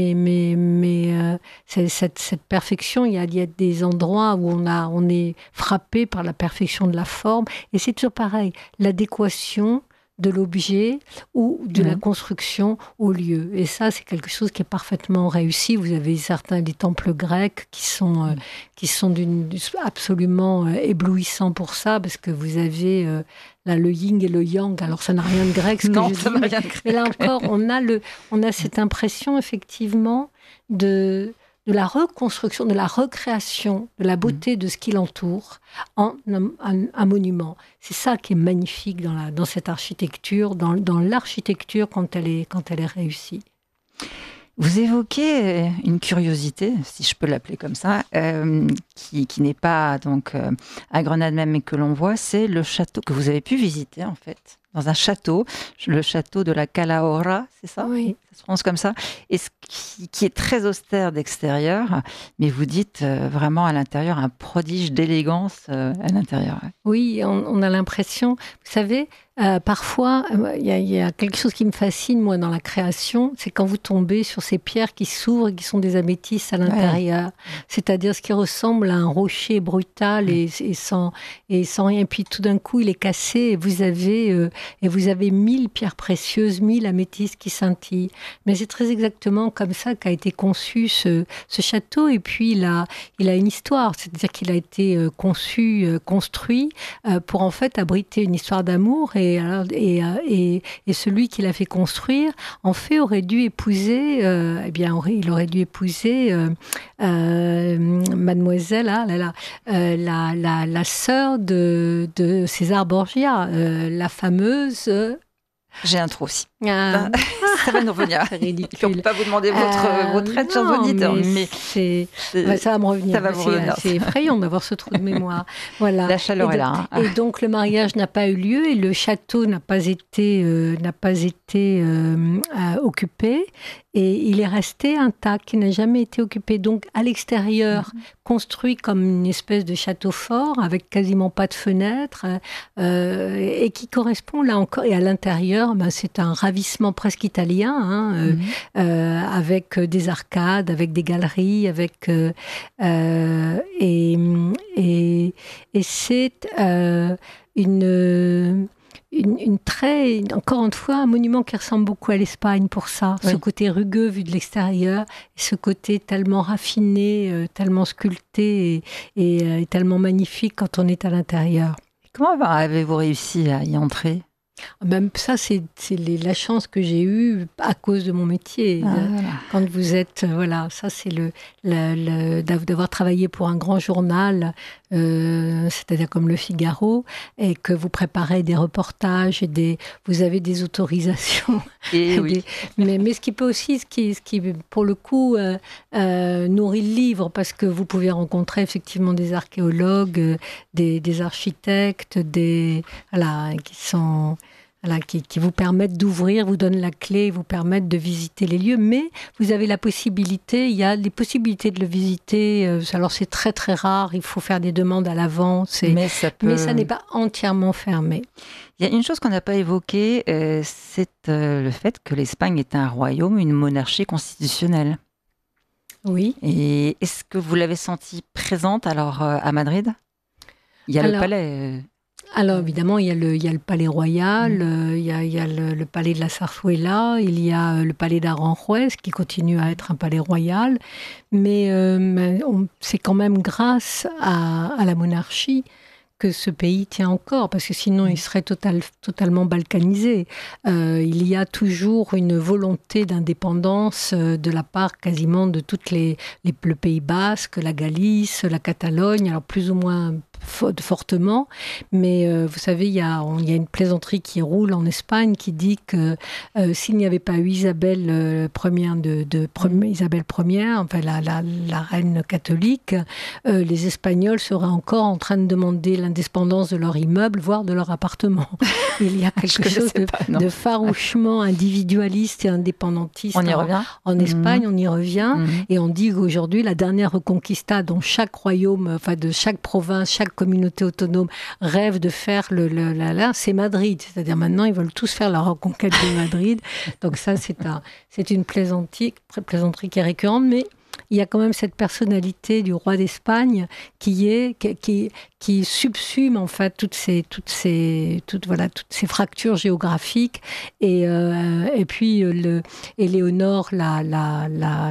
mais cette perfection. Il y a des endroits où on est frappé par la perfection de la forme, et c'est toujours pareil, l'adéquation de l'objet ou de la construction au lieu. Et ça, c'est quelque chose qui est parfaitement réussi. Vous avez certains des temples grecs qui sont absolument éblouissants pour ça, parce que vous avez là le yin et le yang. Alors ça n'a rien de grec, ce que je dis. Mais là encore, on a cette impression effectivement de la reconstruction, de la recréation, de la beauté de ce qui l'entoure en un monument. C'est ça qui est magnifique dans cette architecture, dans l'architecture quand elle est réussie. Vous évoquez une curiosité, si je peux l'appeler comme ça, qui n'est pas donc à Grenade même, mais que l'on voit, c'est le château que vous avez pu visiter en fait. Dans un château, le château de la Calahorra, c'est ça ? Oui. Ça se prononce comme ça. Et ce qui est très austère d'extérieur, mais vous dites vraiment à l'intérieur un prodige d'élégance à l'intérieur. Oui, on a l'impression, vous savez, parfois, il y a quelque chose qui me fascine, moi, dans la création, c'est quand vous tombez sur ces pierres qui s'ouvrent et qui sont des améthystes à l'intérieur. C'est-à-dire ce qui ressemble à un rocher brutal et sans rien. Et puis tout d'un coup, il est cassé et vous avez et vous avez 1000 pierres précieuses, 1000 améthystes qui scintillent. Mais c'est très exactement comme ça qu'a été conçu ce château. Et puis, il a une histoire, c'est-à-dire qu'il a été construit pour en fait abriter une histoire d'amour. Et celui qui l'a fait construire, en fait, aurait dû épouser, il aurait dû épouser mademoiselle, la sœur de César Borgia, la fameuse... J'ai un trou aussi. Ça va nous revenir. C'est ridicule. Je ne peux pas vous demander votre aide, chers auditeurs. Mais ça va me revenir. Ça va vous revenir. C'est effrayant d'avoir ce trou de mémoire. Voilà. La chaleur est là. Et donc, le mariage n'a pas eu lieu et le château n'a pas été occupé. Et il est resté intact, il n'a jamais été occupé. Donc, à l'extérieur, construit comme une espèce de château fort, avec quasiment pas de fenêtres, et qui correspond là encore. Et à l'intérieur, c'est un ravissement presque italien, avec des arcades, avec des galeries, et c'est encore une fois, un monument qui ressemble beaucoup à l'Espagne pour ça. Oui. Ce côté rugueux vu de l'extérieur, et ce côté tellement raffiné, tellement sculpté et tellement magnifique quand on est à l'intérieur. Comment avez-vous réussi à y entrer ? Même ça, c'est la chance que j'ai eue à cause de mon métier. Voilà. Quand vous êtes, ça c'est d'avoir travaillé pour un grand journal, c'est-à-dire comme Le Figaro, et que vous préparez des reportages vous avez des autorisations. Et oui. Mais ce qui peut aussi, ce qui pour le coup nourrit le livre, parce que vous pouvez rencontrer effectivement des archéologues, des architectes, qui vous permettent d'ouvrir, vous donnent la clé, vous permettent de visiter les lieux. Mais vous avez il y a des possibilités de le visiter. Alors c'est très très rare, il faut faire des demandes à l'avance. Mais ça n'est pas entièrement fermé. Il y a une chose qu'on n'a pas évoquée, c'est le fait que l'Espagne est un royaume, une monarchie constitutionnelle. Oui. Et est-ce que vous l'avez sentie présente alors à Madrid ? Il y a le palais... Alors évidemment, il y a le palais royal, il y a le palais de la Zarzuela, il y a le palais d'Aranjuez qui continue à être un palais royal, mais c'est quand même grâce à la monarchie que ce pays tient encore, parce que sinon il serait totalement balkanisé. Il y a toujours une volonté d'indépendance de la part quasiment de toutes le Pays basque, la Galice, la Catalogne, alors plus ou moins fortement, mais vous savez, il y a une plaisanterie qui roule en Espagne qui dit que s'il n'y avait pas eu Isabelle Isabelle Ier, enfin la reine catholique, les Espagnols seraient encore en train de demander l'indépendance de leur immeuble, voire de leur appartement. Il y a quelque chose de farouchement individualiste et indépendantiste. On y revient. En Espagne, on y revient, et on dit qu'aujourd'hui, la dernière reconquista dont chaque royaume, enfin de chaque province, chaque communauté autonome rêve de faire c'est Madrid. C'est-à-dire maintenant, ils veulent tous faire la reconquête de Madrid. Donc ça, c'est une plaisanterie qui est récurrente, mais il y a quand même cette personnalité du roi d'Espagne qui subsume en fait toutes ces fractures géographiques, et puis Éléonore, la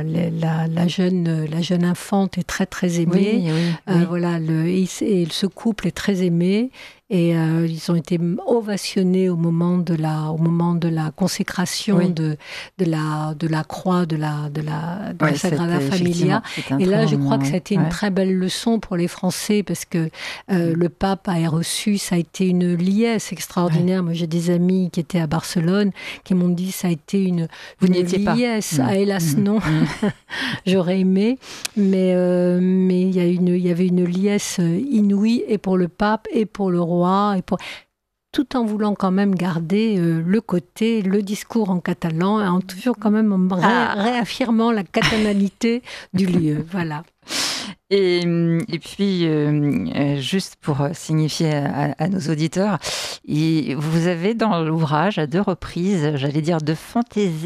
jeune infante est très très aimée. Oui. Et ce couple est très aimé. Et ils ont été ovationnés au moment de la consécration de la croix de la Sagrada Familia. Et là, je crois que ça a été une très belle leçon pour les Français, parce que le pape a reçu, ça a été une liesse extraordinaire. Moi, j'ai des amis qui étaient à Barcelone qui m'ont dit ça a été une liesse. Ah, hélas, non. J'aurais aimé, mais il y avait une liesse inouïe, et pour le pape et pour le roi, tout en voulant quand même garder le discours en catalan, et en toujours quand même réaffirmant la catalanité du lieu. Voilà. Et puis, juste pour signifier à nos auditeurs, vous avez dans l'ouvrage à 2 reprises, j'allais dire, de fantaisie,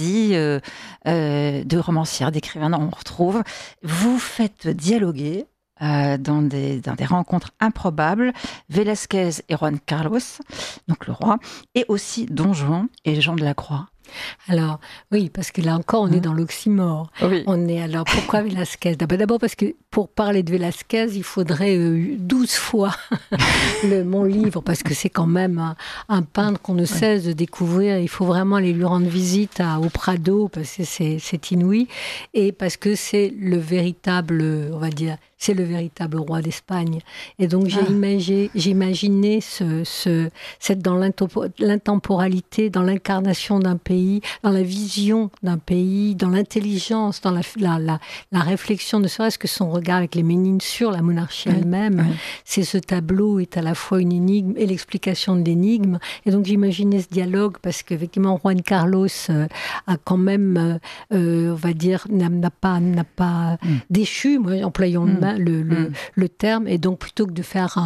de romancière, d'écrivain, on retrouve. Vous faites dialoguer dans des rencontres improbables, Velázquez et Juan Carlos, donc le roi, et aussi Don Juan et Jean de la Croix. Alors, oui, parce que là encore, on est dans l'oxymore. Oui. Alors, pourquoi Velázquez ? D'abord parce que pour parler de Velázquez, il faudrait 12 fois mon livre, parce que c'est quand même un peintre qu'on ne cesse de découvrir. Il faut vraiment aller lui rendre visite au Prado, parce que c'est inouï, et parce que c'est le véritable, on va dire, c'est le véritable roi d'Espagne. Et donc, j'ai imaginé cette dans l'intemporalité, dans l'incarnation d'un pays, dans la vision d'un pays, dans l'intelligence, dans la réflexion, ne serait-ce que son regard avec les Ménines sur la monarchie elle-même. Oui. Ce tableau est à la fois une énigme et l'explication de l'énigme. Et donc, j'imaginais ce dialogue parce qu'effectivement, Juan Carlos a quand même, on va dire, n'a pas déchu, moi, employons le terme. Et donc, plutôt que de faire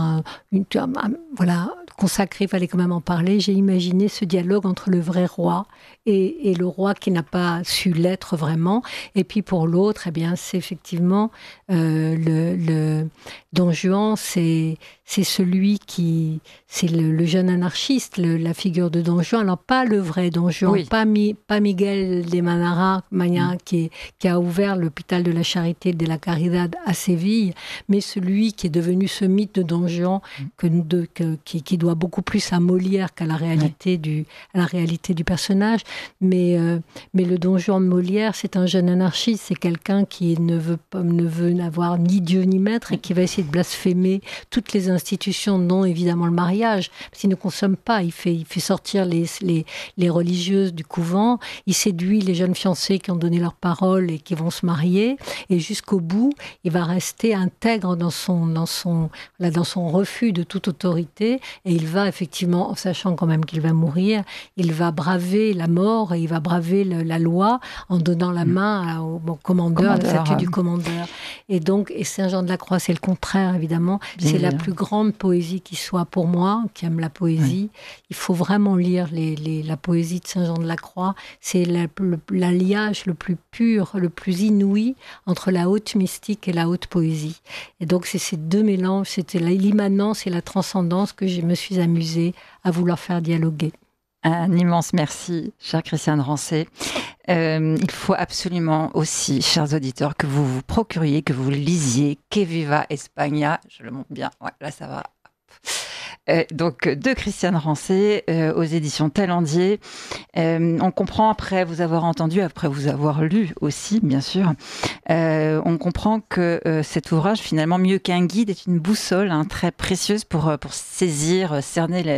consacré, il fallait quand même en parler, j'ai imaginé ce dialogue entre le vrai roi et le roi qui n'a pas su l'être vraiment. Et puis pour l'autre, eh bien, c'est effectivement le Don Juan, c'est celui qui... C'est le jeune anarchiste, la figure de Don Juan. Alors, pas le vrai Don Juan, oui. pas Miguel de Manara qui a ouvert l'hôpital de la Charité de la Caridad à Séville, mais celui qui est devenu ce mythe de Don Juan qui doit beaucoup plus à Molière qu'à la réalité, à la réalité du personnage. Mais le Don Juan de Molière, c'est un jeune anarchiste, c'est quelqu'un qui ne veut n'avoir ni Dieu ni maître et qui va essayer de blasphémer toutes les institutions, dont évidemment le mariage, parce qu'il ne consomme pas, il fait sortir les religieuses du couvent, il séduit les jeunes fiancés qui ont donné leur parole et qui vont se marier, et jusqu'au bout, il va rester intègre dans son refus de toute autorité, et il va effectivement, en sachant quand même qu'il va mourir, il va braver la mort et il va braver la loi en donnant la main au commandeur, à la statue du commandeur. Et Saint-Jean de la Croix, c'est le contraire, évidemment. C'est la plus grande poésie qui soit pour moi, qui aime la poésie. Oui. Il faut vraiment lire la poésie de Saint-Jean de la Croix. C'est l'alliage le plus pur, le plus inouï entre la haute mystique et la haute poésie. Et donc, c'est ces deux mélanges, c'était l'immanence et la transcendance que je me suis amusée à vouloir faire dialoguer. Un immense merci, chère Christiane Rancé. Il faut absolument aussi, chers auditeurs, que vous vous procuriez, que vous lisiez Que Viva España. Je le montre bien. Ouais, là, ça va. Donc de Christiane Rancé aux éditions Talendier. On comprend après vous avoir entendu, après vous avoir lu aussi bien sûr, on comprend que cet ouvrage finalement mieux qu'un guide est une boussole très précieuse pour saisir, cerner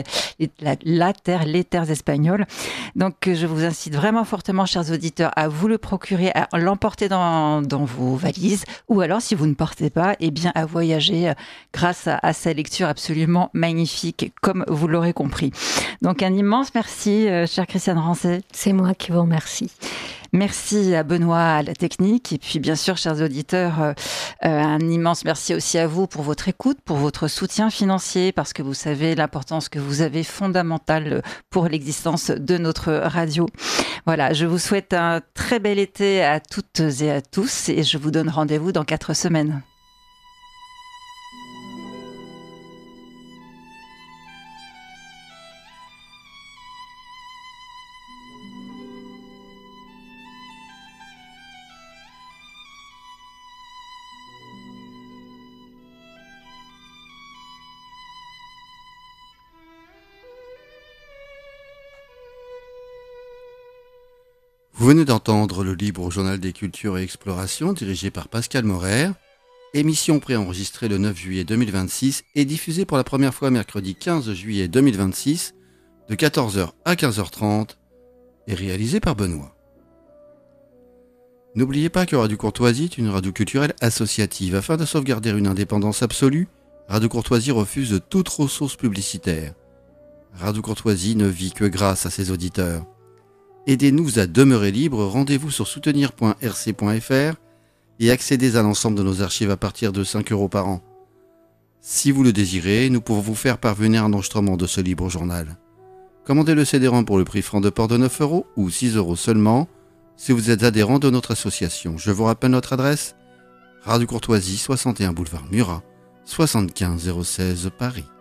les terres espagnoles. Donc je vous incite vraiment fortement, chers auditeurs, à vous le procurer, à l'emporter dans vos valises, ou alors si vous ne partez pas, eh bien à voyager grâce à sa lecture absolument magnifique, comme vous l'aurez compris. Donc un immense merci, chère Christiane Rancé. C'est moi qui vous remercie. Merci à Benoît à la technique, et puis bien sûr, chers auditeurs, un immense merci aussi à vous pour votre écoute, pour votre soutien financier, parce que vous savez l'importance que vous avez fondamentale pour l'existence de notre radio. Voilà, je vous souhaite un très bel été à toutes et à tous, et je vous donne rendez-vous dans 4 semaines. Vous venez d'entendre le Libre Journal des Cultures et Explorations, dirigé par Pascal Morer. Émission préenregistrée le 9 juillet 2026 et diffusée pour la première fois mercredi 15 juillet 2026, de 14h à 15h30, et réalisée par Benoît. N'oubliez pas que Radio Courtoisie est une radio culturelle associative. Afin de sauvegarder une indépendance absolue, Radio Courtoisie refuse toute ressource publicitaire. Radio Courtoisie ne vit que grâce à ses auditeurs. Aidez-nous à demeurer libres, rendez-vous sur soutenir.rc.fr et accédez à l'ensemble de nos archives à partir de 5 € par an. Si vous le désirez, nous pouvons vous faire parvenir un enregistrement de ce libre journal. Commandez le CD-ROM pour le prix franc de port de 9 € ou 6 € seulement si vous êtes adhérent de notre association. Je vous rappelle notre adresse: Radio Courtoisie, 61 boulevard Murat, 75 016 Paris.